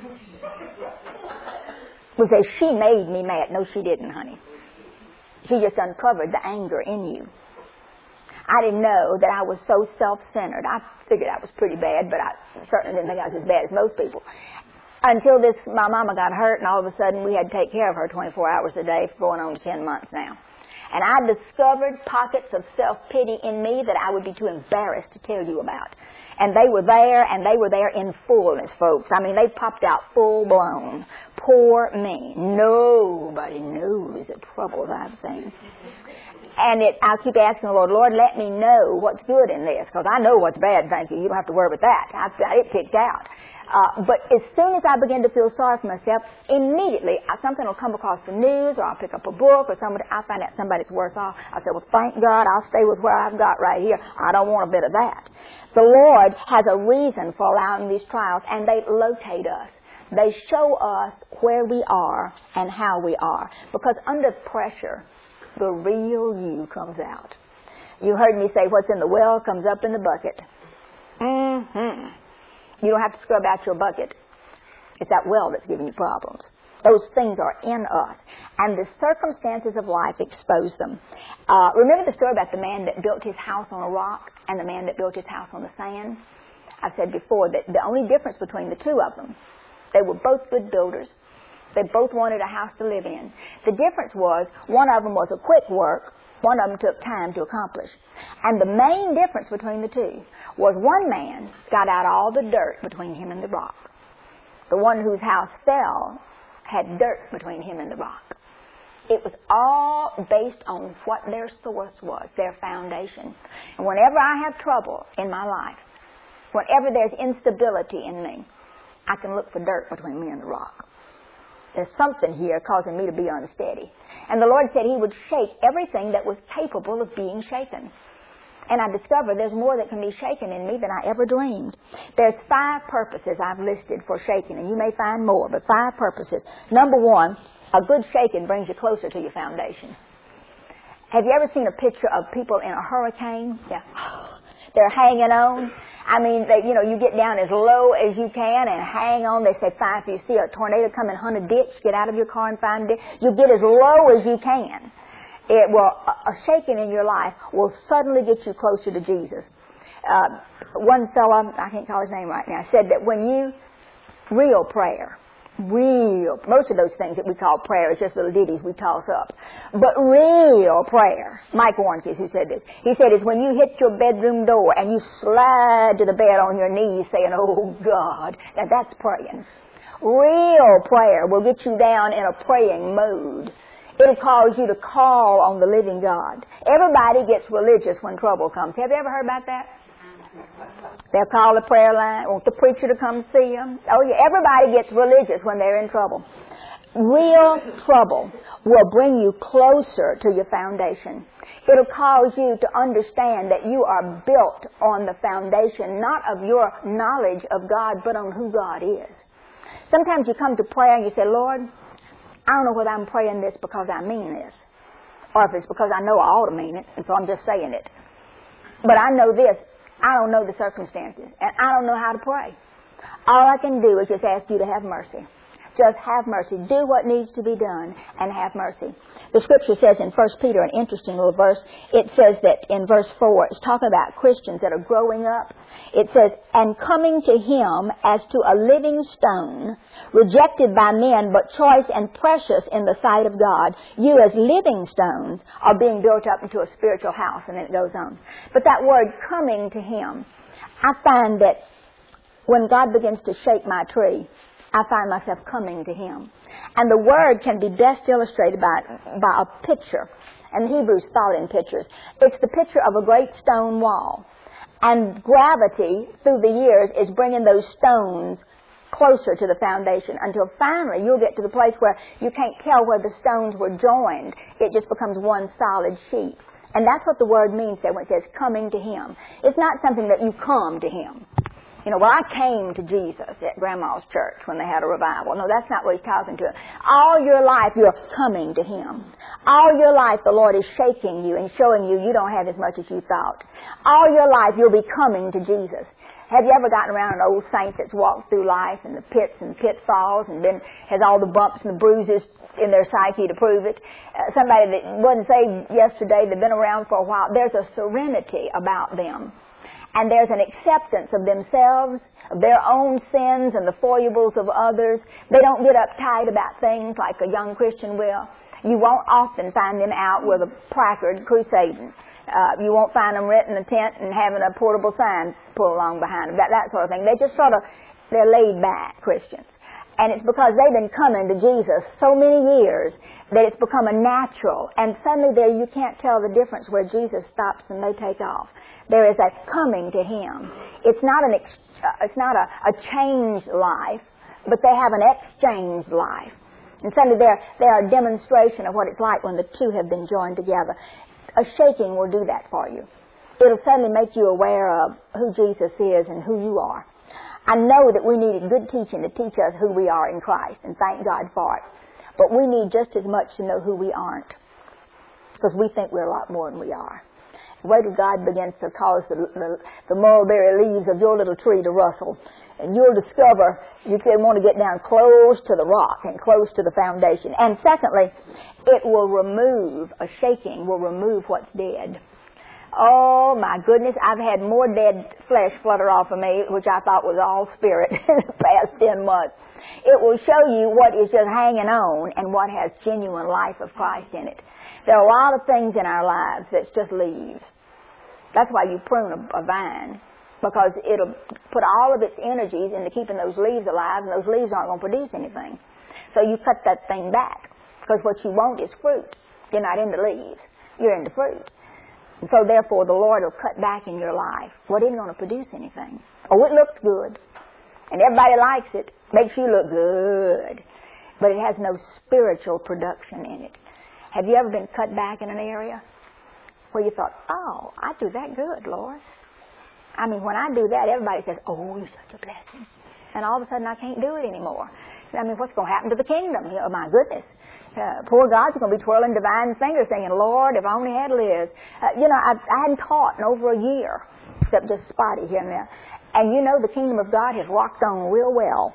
We say, she made me mad. No, she didn't, honey. She just uncovered the anger in you. I didn't know that I was so self-centered. I figured I was pretty bad, but I certainly didn't think I was as bad as most people. Until this, my mama got hurt, and all of a sudden we had to take care of her twenty-four hours a day for going on to ten months now. And I discovered pockets of self-pity in me that I would be too embarrassed to tell you about. And they were there, and they were there in fullness, folks. I mean, they popped out full-blown. Poor me. Nobody knows the troubles I've seen. And it, I keep asking the Lord, Lord, let me know what's good in this, because I know what's bad, thank you. You don't have to worry about that. I've got it picked out. Uh, but as soon as I begin to feel sorry for myself, immediately I, something will come across the news, or I'll pick up a book, or somebody, I'll find out somebody's worse off. I'll say, well, thank God, I'll stay with what I've got right here. I don't want a bit of that. The Lord has a reason for allowing these trials, and they locate us. They show us where we are and how we are. Because under pressure, the real you comes out. You heard me say what's in the well comes up in the bucket. Mm-hmm. You don't have to scrub out your bucket. It's that well that's giving you problems. Those things are in us. And the circumstances of life expose them. Uh, remember the story about the man that built his house on a rock and the man that built his house on the sand? I've said before that the only difference between the two of them, they were both good builders. They both wanted a house to live in. The difference was one of them was a quick work, one of them took time to accomplish. And the main difference between the two was one man got out all the dirt between him and the rock. The one whose house fell had dirt between him and the rock. It was all based on what their source was, their foundation. And whenever I have trouble in my life, whenever there's instability in me, I can look for dirt between me and the rock. There's something here causing me to be unsteady. And the Lord said He would shake everything that was capable of being shaken. And I discovered there's more that can be shaken in me than I ever dreamed. There's five purposes I've listed for shaking, and you may find more, but five purposes. Number one, a good shaking brings you closer to your foundation. Have you ever seen a picture of people in a hurricane? Yeah. They're hanging on. I mean, they, you know, you get down as low as you can and hang on. They say, fine, if you see a tornado come and hunt a ditch, get out of your car and find a ditch. You get as low as you can. It will, a shaking in your life will suddenly get you closer to Jesus. Uh, one fellow, I can't call his name right now, said that when you, real prayer, real, most of those things that we call prayer is just little ditties we toss up. But real prayer, Mike Warren is who said this. He said it's when you hit your bedroom door and you slide to the bed on your knees saying, oh God, now that's praying. Real prayer will get you down in a praying mode. It'll cause you to call on the living God. Everybody gets religious when trouble comes. Have you ever heard about that? They'll call the prayer line, want the preacher to come see them. Oh, yeah, everybody gets religious when they're in trouble. Real trouble will bring you closer to your foundation. It'll cause you to understand that you are built on the foundation, not of your knowledge of God, but on who God is. Sometimes you come to prayer and you say, Lord, I don't know whether I'm praying this because I mean this, or if it's because I know I ought to mean it, and so I'm just saying it. But I know this. I don't know the circumstances, and I don't know how to pray. All I can do is just ask you to have mercy. Just have mercy. Do what needs to be done and have mercy. The scripture says in First Peter, an interesting little verse, it says that in verse four, it's talking about Christians that are growing up. It says, and coming to Him as to a living stone, rejected by men, but choice and precious in the sight of God, you as living stones are being built up into a spiritual house, and then it goes on. But that word, coming to Him, I find that when God begins to shake my tree, I find myself coming to Him. And the word can be best illustrated by, by a picture. And the Hebrews thought in pictures. It's the picture of a great stone wall. And gravity, through the years, is bringing those stones closer to the foundation until finally you'll get to the place where you can't tell where the stones were joined. It just becomes one solid sheet. And that's what the word means there when it says coming to Him. It's not something that you come to Him. You know, well, I came to Jesus at Grandma's church when they had a revival. No, that's not what He's talking to. All your life, you're coming to Him. All your life, the Lord is shaking you and showing you you don't have as much as you thought. All your life, you'll be coming to Jesus. Have you ever gotten around an old saint that's walked through life and the pits and pitfalls and then has all the bumps and the bruises in their psyche to prove it? Uh, somebody that wasn't saved yesterday, they've been around for a while, there's a serenity about them. And there's an acceptance of themselves, of their own sins and the foibles of others. They don't get uptight about things like a young Christian will. You won't often find them out with a placard crusading. Uh, you won't find them renting a tent and having a portable sign pulled along behind them, that, that sort of thing. They just sort of, they're laid back Christians. And it's because they've been coming to Jesus so many years that it's become a natural. And suddenly there you can't tell the difference where Jesus stops and they take off. There is a coming to Him. It's not an ex- uh, it's not a, a changed life, but they have an exchanged life. And suddenly they're, they're a demonstration of what it's like when the two have been joined together. A shaking will do that for you. It'll suddenly make you aware of who Jesus is and who you are. I know that we needed good teaching to teach us who we are in Christ, and thank God for it. But we need just as much to know who we aren't, because we think we're a lot more than we are. Wait till God begins to cause the, the, the mulberry leaves of your little tree to rustle, and you'll discover you can want to get down close to the rock and close to the foundation. And secondly, it will remove, a shaking will remove what's dead. Oh my goodness, I've had more dead flesh flutter off of me, which I thought was all spirit in the past ten months. It will show you what is just hanging on and what has genuine life of Christ in it. There are a lot of things in our lives that's just leaves. That's why you prune a, a vine, because it'll put all of its energies into keeping those leaves alive, and those leaves aren't going to produce anything. So you cut that thing back, because what you want is fruit. You're not into leaves. You're into fruit. And so therefore the Lord will cut back in your life what isn't going to produce anything. Oh, it looks good, and everybody likes it. Makes you look good, but it has no spiritual production in it. Have you ever been cut back in an area where you thought, oh, I do that good, Lord? I mean, when I do that, everybody says, oh, you're such a blessing. And all of a sudden, I can't do it anymore. I mean, what's going to happen to the kingdom? You know, my goodness. Uh, poor God's going to be twirling divine fingers saying, Lord, if I only had Liz. Uh, you know, I, I hadn't taught in over a year, except just spotty here and there. And you know the kingdom of God has rocked on real well.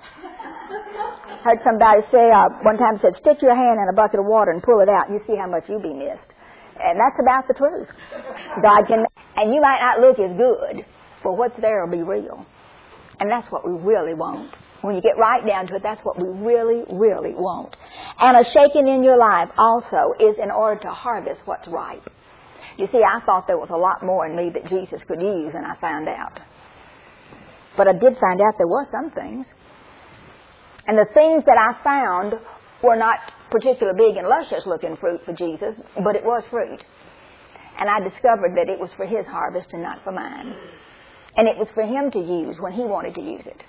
Heard somebody say, uh, one time said, stick your hand in a bucket of water and pull it out, and you see how much you be missed. And that's about the truth. God can, and you might not look as good, but what's there will be real. And that's what we really want. When you get right down to it, that's what we really, really want. And a shaking in your life also is in order to harvest what's ripe. You see, I thought there was a lot more in me that Jesus could use, and I found out. But I did find out there were some things. And the things that I found were not particularly big and luscious looking fruit for Jesus, but it was fruit. And I discovered that it was for His harvest and not for mine. And it was for Him to use when He wanted to use it.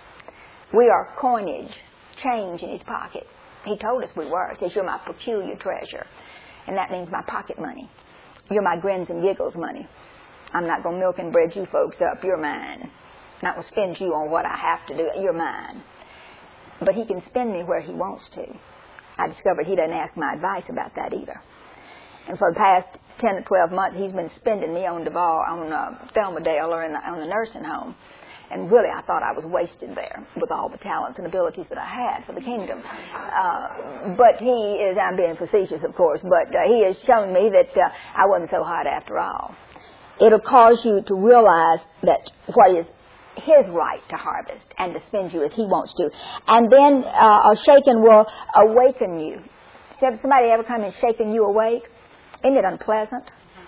We are coinage, change in His pocket. He told us we were. He says, you're my peculiar treasure. And that means my pocket money. You're my grins and giggles money. I'm not going to milk and bread you folks up. You're mine. I'm not going to spend you on what I have to do. You're mine. But He can spend me where He wants to. I discovered He doesn't ask my advice about that either. And for the past ten to twelve months, He's been spending me on Duval, on uh, Thelmadale, or in the, on the nursing home. And really, I thought I was wasted there with all the talents and abilities that I had for the kingdom. Uh, but He is, I'm being facetious, of course, but uh, He has shown me that uh, I wasn't so hot after all. It'll cause you to realize that what is His right to harvest and to spend you as He wants to. And then uh, a shaking will awaken you. Have somebody ever come and shaken you awake? Isn't it unpleasant?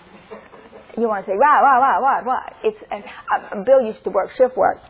You want to say, why, why, why, why, why? It's, and, uh, Bill used to work shift work.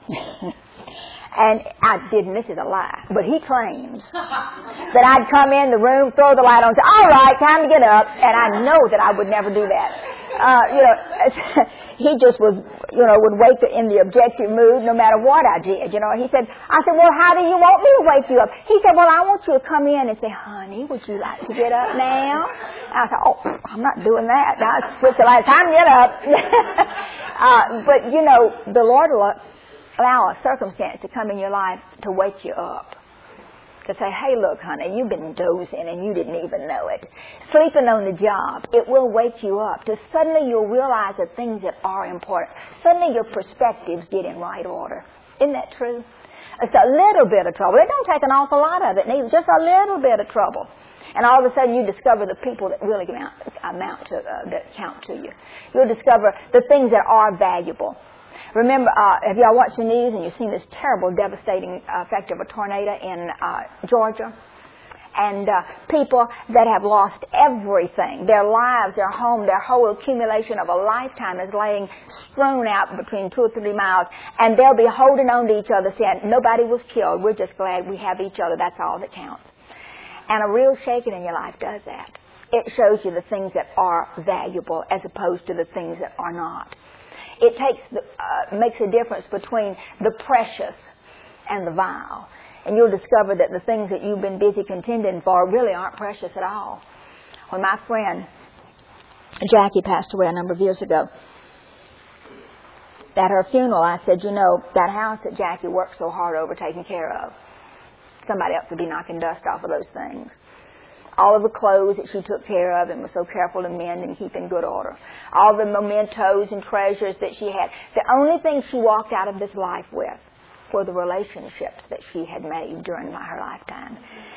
And I didn't, this is a lie, but he claims that I'd come in the room, throw the light on, say, all right, time to get up, and I know that I would never do that. Uh, you know, he just was, you know, would wake in the objective mood no matter what I did, you know. He said, I said, well, how do you want me to wake you up? He said, well, I want you to come in and say, honey, would you like to get up now? And I thought, oh, I'm not doing that. Now I switch the light, time to get up. uh, but, you know, the Lord will allow a circumstance to come in your life to wake you up. To say, hey, look, honey, you've been dozing and you didn't even know it. Sleeping on the job, it will wake you up. To suddenly you'll realize the things that are important. Suddenly your perspectives get in right order. Isn't that true? It's a little bit of trouble. It don't take an awful lot of it, neither. Just a little bit of trouble. And all of a sudden you discover the people that really amount, amount to, uh, that count to you. You'll discover the things that are valuable. Remember, uh, have y'all watched the news and you've seen this terrible, devastating effect of a tornado in uh, Georgia? And uh, people that have lost everything, their lives, their home, their whole accumulation of a lifetime is laying strewn out between two or three miles, and they'll be holding on to each other saying, nobody was killed, we're just glad we have each other, that's all that counts. And a real shaking in your life does that. It shows you the things that are valuable as opposed to the things that are not. It takes the, uh, makes a difference between the precious and the vile. And you'll discover that the things that you've been busy contending for really aren't precious at all. When my friend Jackie passed away a number of years ago, at her funeral, I said, you know, that house that Jackie worked so hard over taking care of, somebody else would be knocking dust off of those things. All of the clothes that she took care of and was so careful to mend and keep in good order. All the mementos and treasures that she had. The only thing she walked out of this life with were the relationships that she had made during her lifetime.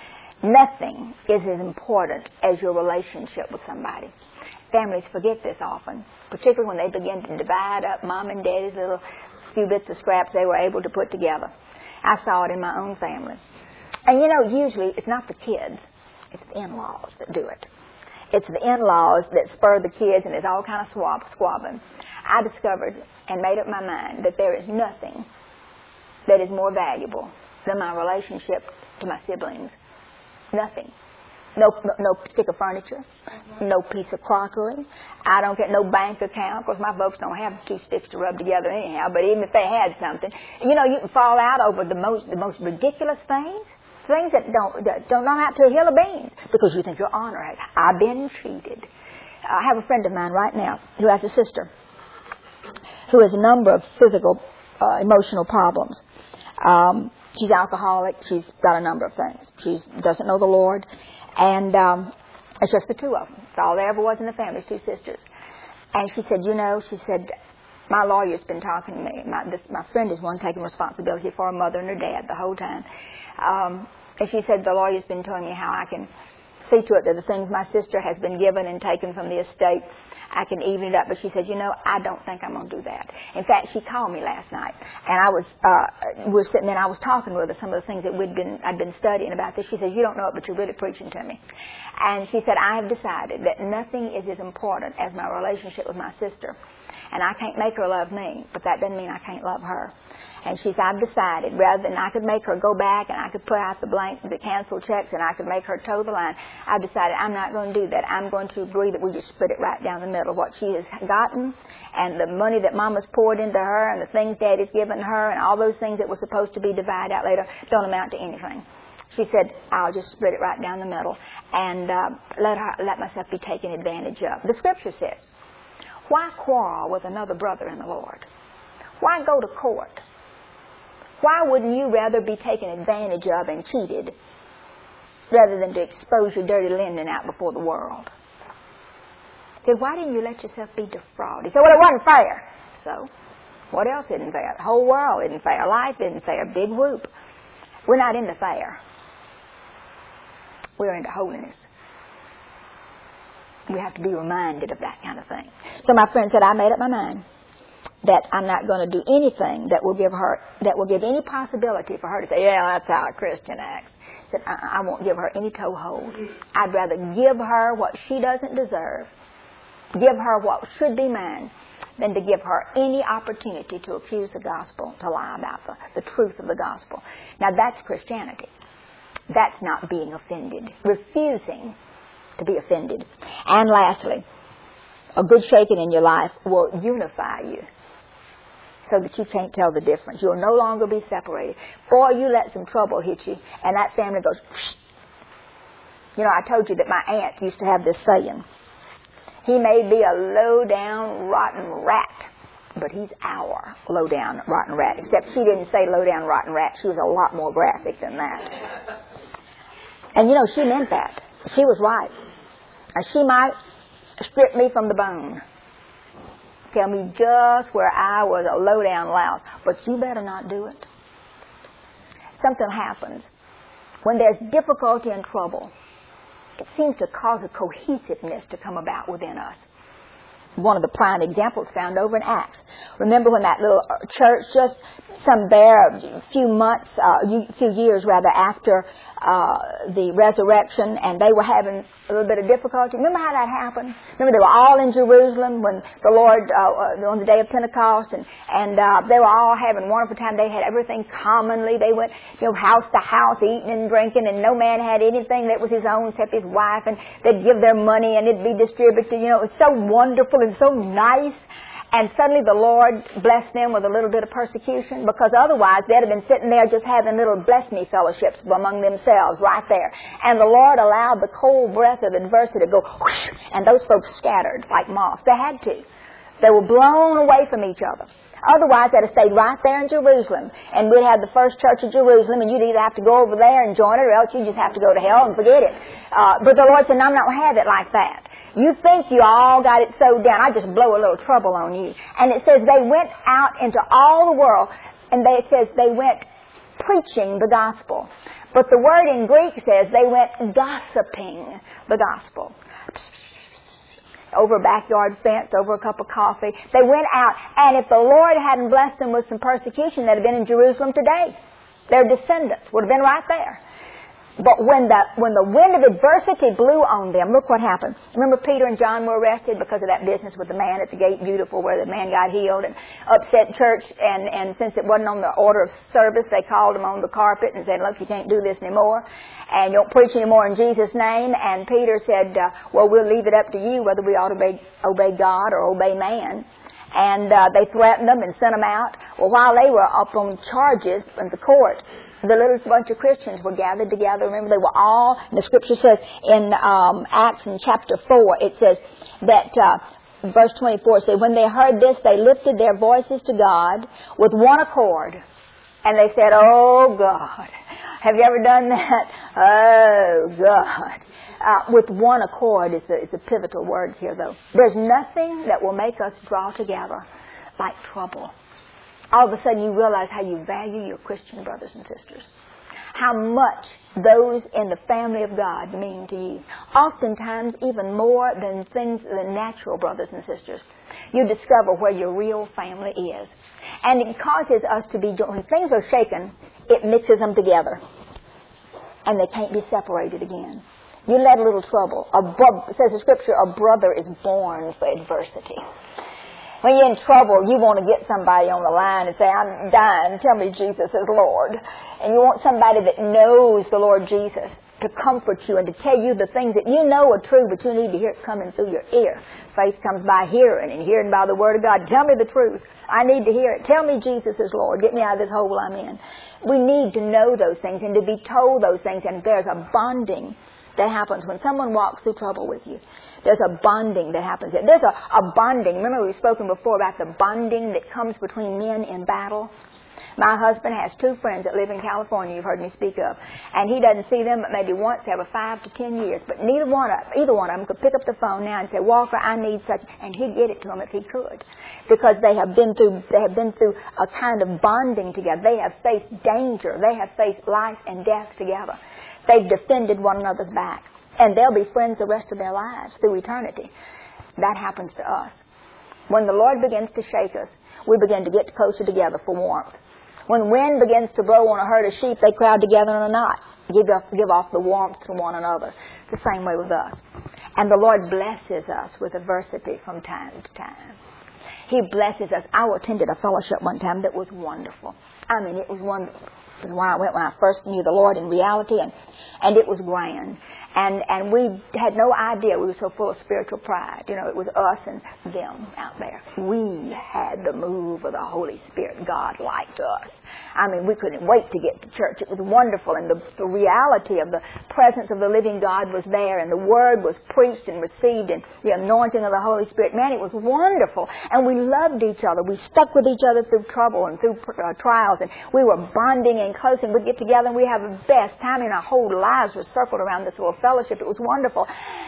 Nothing is as important as your relationship with somebody. Families forget this often, particularly when they begin to divide up Mom and Daddy's little few bits of scraps they were able to put together. I saw it in my own family. And you know, usually it's not the kids. It's the in-laws that do it. It's the in-laws that spur the kids, and there's all kind of swab, squabbling. I discovered and made up my mind that there is nothing that is more valuable than my relationship to my siblings. Nothing. No, no, no stick of furniture, no piece of crockery. I don't get no bank account, because my folks don't have two sticks to rub together anyhow. But even if they had something, you know, you can fall out over the most, the most ridiculous things. Things that don't that don't amount to a hill of beans because you think your honor has. I've been cheated. I have a friend of mine right now who has a sister who has a number of physical, uh, emotional problems. Um, she's alcoholic. She's got a number of things. She doesn't know the Lord, and um, it's just the two of them. It's all there ever was in the family, two sisters. And she said, you know, she said, my lawyer's been talking to me. My, this, my friend is one taking responsibility for her mother and her dad the whole time. Um, and she said, the lawyer's been telling me how I can see to it that the things my sister has been given and taken from the estate, I can even it up. But she said, you know, I don't think I'm going to do that. In fact, she called me last night, and I was, uh, we were sitting there, and I was talking with her some of the things that we'd been, I'd been studying about this. She said, you don't know it, but you're really preaching to me. And she said, I have decided that nothing is as important as my relationship with my sister. And I can't make her love me, but that doesn't mean I can't love her. And she said, I've decided, rather than I could make her go back and I could put out the blank, the canceled checks, and I could make her toe the line, I've decided I'm not going to do that. I'm going to agree that we just split it right down the middle. What she has gotten and the money that Mama's poured into her and the things Daddy's given her and all those things that were supposed to be divided out later don't amount to anything. She said, I'll just split it right down the middle and uh, let her, let myself be taken advantage of. The Scripture says, why quarrel with another brother in the Lord? Why go to court? Why wouldn't you rather be taken advantage of and cheated rather than to expose your dirty linen out before the world? He said, why didn't you let yourself be defrauded? He said, well, it wasn't fair. So, what else isn't fair? The whole world isn't fair. Life isn't fair. Big whoop. We're not into fair. We're into holiness. We have to be reminded of that kind of thing. So my friend said, I made up my mind that I'm not going to do anything that will give her, that will give any possibility for her to say, yeah, that's how a Christian acts. I said, I, I won't give her any toehold. I'd rather give her what she doesn't deserve, give her what should be mine, than to give her any opportunity to accuse the gospel, to lie about the, the truth of the gospel. Now that's Christianity. That's not being offended. Refusing to be offended. And lastly, a good shaking in your life will unify you so that you can't tell the difference. You'll no longer be separated. Boy, you let some trouble hit you, and that family goes, whoosh. You know, I told you that my aunt used to have this saying, he may be a low-down, rotten rat, but he's our low-down, rotten rat. Except she didn't say low-down, rotten rat. She was a lot more graphic than that. And, you know, she meant that. She was right. And she might strip me from the bone. Tell me just where I was a low-down louse. But you better not do it. Something happens. When there's difficulty and trouble, it seems to cause a cohesiveness to come about within us. One of the prime examples found over in Acts. Remember when that little church, just some bare few months, uh, few years rather, after uh, the resurrection, and they were having a little bit of difficulty. Remember how that happened? Remember they were all in Jerusalem when the Lord, uh, on the day of Pentecost, and, and uh, they were all having a wonderful time. They had everything commonly. They went, you know, house to house, eating and drinking, and no man had anything that was his own except his wife, and they'd give their money, and it'd be distributed. You know, it was so wonderful and so nice. And suddenly the Lord blessed them with a little bit of persecution, because otherwise they'd have been sitting there just having little bless me fellowships among themselves right there. And the Lord allowed the cold breath of adversity to go whoosh, and those folks scattered like moths. They had to. They were blown away from each other. Otherwise, they'd have stayed right there in Jerusalem. And we'd have the first church of Jerusalem, and you'd either have to go over there and join it, or else you'd just have to go to hell and forget it. Uh, but the Lord said, no, I'm not going to have it like that. You think you all got it sewed down. I just blow a little trouble on you. And it says they went out into all the world, and they, it says they went preaching the gospel. But the word in Greek says they went gossiping the gospel. Over a backyard fence, over a cup of coffee. They went out, and if the Lord hadn't blessed them with some persecution, they'd have been in Jerusalem today. Their descendants would have been right there. But when the when the wind of adversity blew on them, look what happened. Remember Peter and John were arrested because of that business with the man at the gate beautiful where the man got healed and upset church, and, and since it wasn't on the order of service, they called him on the carpet and said, look, you can't do this anymore, and you don't preach anymore in Jesus' name. And Peter said, uh, well, we'll leave it up to you whether we ought to obey, obey God or obey man. And uh, they threatened them and sent them out. Well, while they were up on charges in the court, the little bunch of Christians were gathered together. Remember, they were all, and the scripture says in um, Acts in chapter four, it says that, uh, verse twenty-four, it says, when they heard this, they lifted their voices to God with one accord. And they said, oh, God. Have you ever done that? Oh, God. Uh, with one accord is the, is the pivotal word here, though. There's nothing that will make us draw together like trouble. All of a sudden you realize how you value your Christian brothers and sisters. How much those in the family of God mean to you. Oftentimes even more than things, than natural brothers and sisters. You discover where your real family is. And it causes us to be, when things are shaken, it mixes them together. And they can't be separated again. You let a little trouble. A bro- it says in Scripture, a brother is born for adversity. When you're in trouble, you want to get somebody on the line and say, I'm dying, tell me Jesus is Lord. And you want somebody that knows the Lord Jesus to comfort you and to tell you the things that you know are true, but you need to hear it coming through your ear. Faith comes by hearing, and hearing by the Word of God. Tell me the truth. I need to hear it. Tell me Jesus is Lord. Get me out of this hole I'm in. We need to know those things and to be told those things, and there's a bonding that happens when someone walks through trouble with you. There's a bonding that happens. There's a, a bonding. Remember we've spoken before about the bonding that comes between men in battle? My husband has two friends that live in California you've heard me speak of. And he doesn't see them but maybe once every five to ten years. But neither one of, either one of them could pick up the phone now and say, Walker, I need such, and he'd get it to them if he could. Because they have been through, they have been through a kind of bonding together. They have faced danger. They have faced life and death together. They've defended one another's back. And they'll be friends the rest of their lives through eternity. That happens to us. When the Lord begins to shake us, we begin to get closer together for warmth. When wind begins to blow on a herd of sheep, they crowd together in a knot. Give off, give off the warmth to one another. It's the same way with us. And the Lord blesses us with adversity from time to time. He blesses us. I attended a fellowship one time that was wonderful. I mean, it was wonderful. It was when I went when I first knew the Lord in reality, and, and it was grand. And and we had no idea. We were so full of spiritual pride. You know, it was us and them out there. We had the move of the Holy Spirit. God liked us. I mean, we couldn't wait to get to church. It was wonderful. And the, the reality of the presence of the living God was there. And the Word was preached and received. And the anointing of the Holy Spirit. Man, it was wonderful. And we loved each other. We stuck with each other through trouble and through uh, trials. And we were bonding and close. And we'd get together and we'd have the best time in our whole lives. Were circled around this little fellowship. It was wonderful.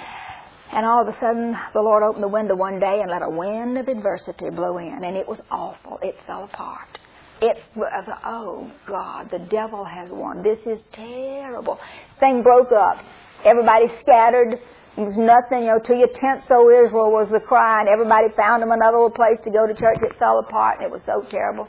And all of a sudden, the Lord opened the window one day and let a wind of adversity blow in. And it was awful. It fell apart. It was, oh, God, the devil has won. This is terrible. Thing broke up. Everybody scattered. It was nothing, you know, to your tent, so Israel was the cry. And everybody found them another little place to go to church. It fell apart, and it was so terrible.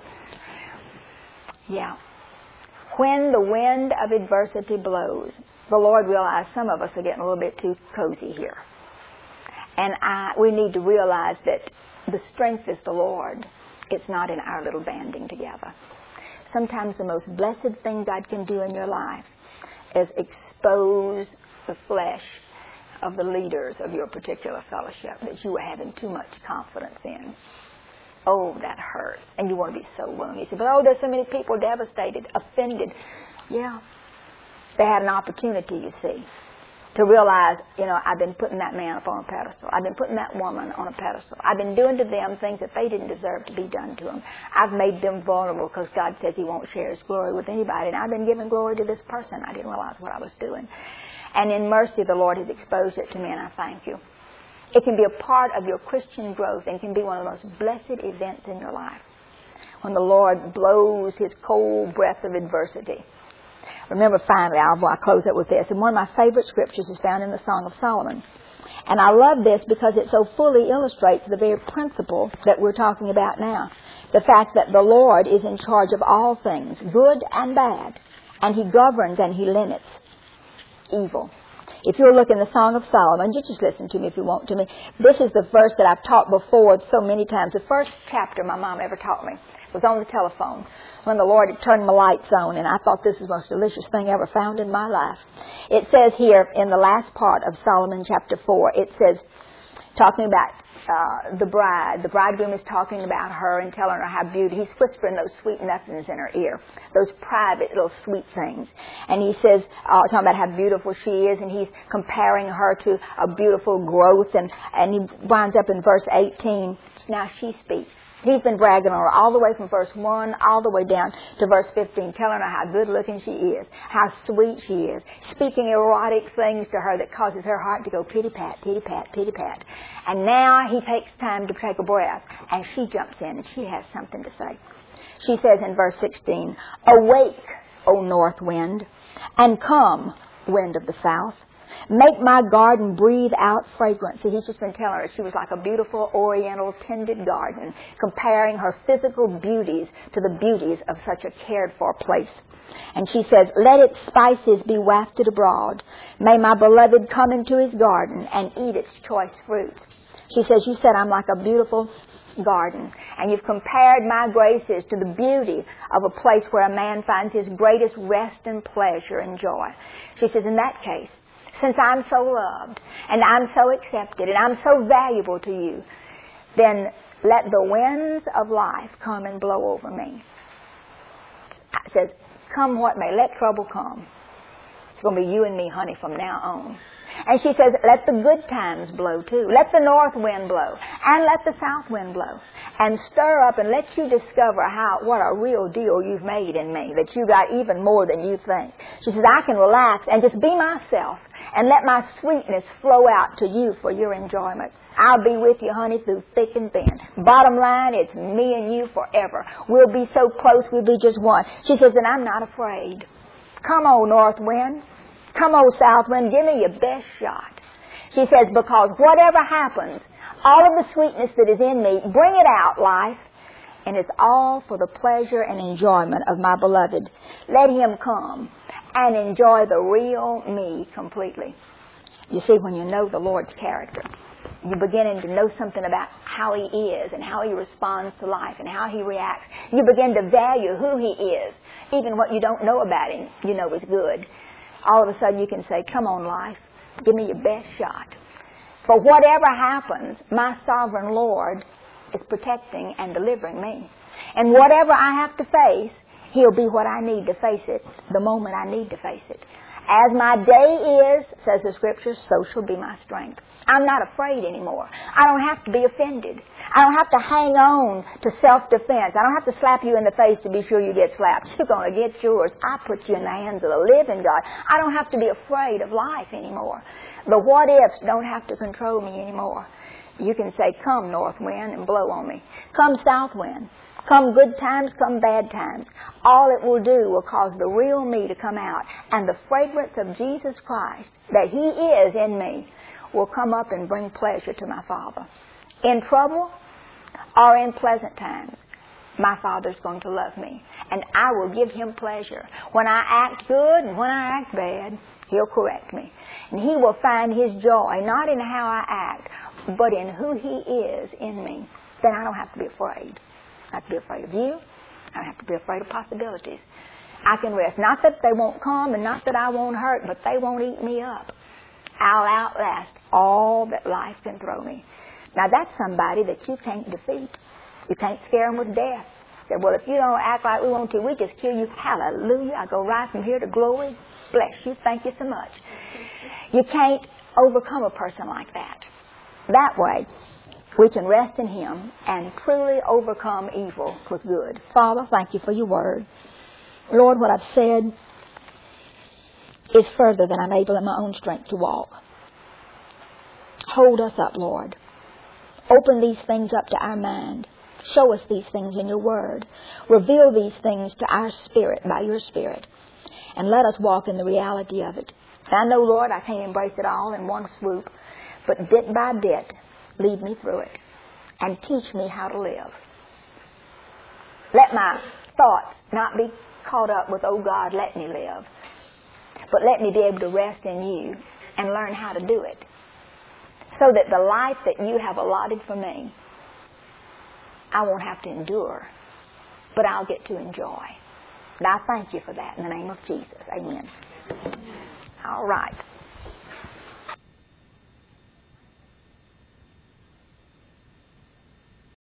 Yeah. When the wind of adversity blows, the Lord realized some of us are getting a little bit too cozy here. And I, we need to realize that the strength is the Lord. It's not in our little banding together. Sometimes the most blessed thing God can do in your life is expose the flesh of the leaders of your particular fellowship that you are having too much confidence in. Oh, that hurts. And you want to be so willing. You say, but oh, there's so many people devastated, offended. Yeah. They had an opportunity, you see. to realize, you know, I've been putting that man up on a pedestal. I've been putting that woman on a pedestal. I've been doing to them things that they didn't deserve to be done to them. I've made them vulnerable because God says He won't share His glory with anybody. And I've been giving glory to this person. I didn't realize what I was doing. And in mercy, the Lord has exposed it to me, and I thank you. It can be a part of your Christian growth and can be one of the most blessed events in your life when the Lord blows His cold breath of adversity. Remember, finally, I'll, I'll close it with this. And one of my favorite scriptures is found in the Song of Solomon. And I love this because it so fully illustrates the very principle that we're talking about now. The fact that the Lord is in charge of all things, good and bad. And He governs and He limits evil. If you'll look in the Song of Solomon, you just listen to me if you want to me. This is the verse that I've taught before so many times. The first chapter my mom ever taught me was on the telephone when the Lord had turned my lights on, and I thought this was the most delicious thing I ever found in my life. It says here in the last part of Solomon chapter four, it says, talking about uh, the bride. The bridegroom is talking about her and telling her how beautiful. He's whispering those sweet nothings in her ear, those private little sweet things. And he says, uh, talking about how beautiful she is, and he's comparing her to a beautiful growth. And, and he winds up in verse eighteen. Now she speaks. He's been bragging on her all the way from verse one all the way down to verse fifteen, telling her how good looking she is, how sweet she is, speaking erotic things to her that causes her heart to go pity-pat, pity-pat, pity-pat. And now he takes time to take a breath, and she jumps in and she has something to say. She says in verse sixteen, "Awake, O north wind, and come, wind of the south. Make my garden breathe out fragrance." See, he's just been telling her she was like a beautiful oriental tended garden, comparing her physical beauties to the beauties of such a cared-for place. And she says, "Let its spices be wafted abroad. May my beloved come into his garden and eat its choice fruits." She says, "You said I'm like a beautiful garden, and you've compared my graces to the beauty of a place where a man finds his greatest rest and pleasure and joy." She says, "In that case, since I'm so loved, and I'm so accepted, and I'm so valuable to you, then let the winds of life come and blow over me." It says, "Come what may, let trouble come. It's going to be you and me, honey, from now on." And she says, "Let the good times blow too. Let the north wind blow, and let the south wind blow, and stir up and let you discover how what a real deal you've made in me, that you got even more than you think." She says, "I can relax and just be myself and let my sweetness flow out to you for your enjoyment. I'll be with you, honey, through thick and thin. Bottom line, it's me and you forever. We'll be so close, we'll be just one." She says, "And I'm not afraid. Come on, north wind. Come on, south wind, give me your best shot." She says, "Because whatever happens, all of the sweetness that is in me, bring it out, life. And it's all for the pleasure and enjoyment of my beloved. Let him come and enjoy the real me completely." You see, when you know the Lord's character, you're beginning to know something about how He is and how He responds to life and how He reacts. You begin to value who He is. Even what you don't know about Him, you know is good. All of a sudden you can say, "Come on, life, give me your best shot. For whatever happens, my sovereign Lord is protecting and delivering me. And whatever I have to face, He'll be what I need to face it the moment I need to face it. As my day is, says the Scripture, so shall be my strength." I'm not afraid anymore. I don't have to be offended. I don't have to hang on to self-defense. I don't have to slap you in the face to be sure you get slapped. You're going to get yours. I put you in the hands of the living God. I don't have to be afraid of life anymore. The what-ifs don't have to control me anymore. You can say, "Come, north wind, and blow on me. Come, south wind. Come good times, come bad times. All it will do will cause the real me to come out, and the fragrance of Jesus Christ, that He is in me, will come up and bring pleasure to my Father. In trouble or in pleasant times, my Father's going to love me, and I will give Him pleasure. When I act good and when I act bad, He'll correct me. And He will find His joy, not in how I act, but in who He is in me. Then I don't have to be afraid. I don't have to be afraid of you. I don't have to be afraid of possibilities. I can rest. Not that they won't come and not that I won't hurt, but they won't eat me up. I'll outlast all that life can throw me. Now that's somebody that you can't defeat. You can't scare them with death. Said, well, if you don't act like we want to, we just kill you. Hallelujah. I go right from here to glory. Bless you. Thank you so much. You can't overcome a person like that. That way, we can rest in Him and truly overcome evil with good. Father, thank you for your word. Lord, what I've said is further than I'm able in my own strength to walk. Hold us up, Lord. Open these things up to our mind. Show us these things in your word. Reveal these things to our spirit by your Spirit. And let us walk in the reality of it. I know, Lord, I can't embrace it all in one swoop, but bit by bit, lead me through it and teach me how to live. Let my thoughts not be caught up with, oh God, let me live, but let me be able to rest in you and learn how to do it so that the life that you have allotted for me, I won't have to endure, but I'll get to enjoy. And I thank you for that in the name of Jesus. Amen. All right.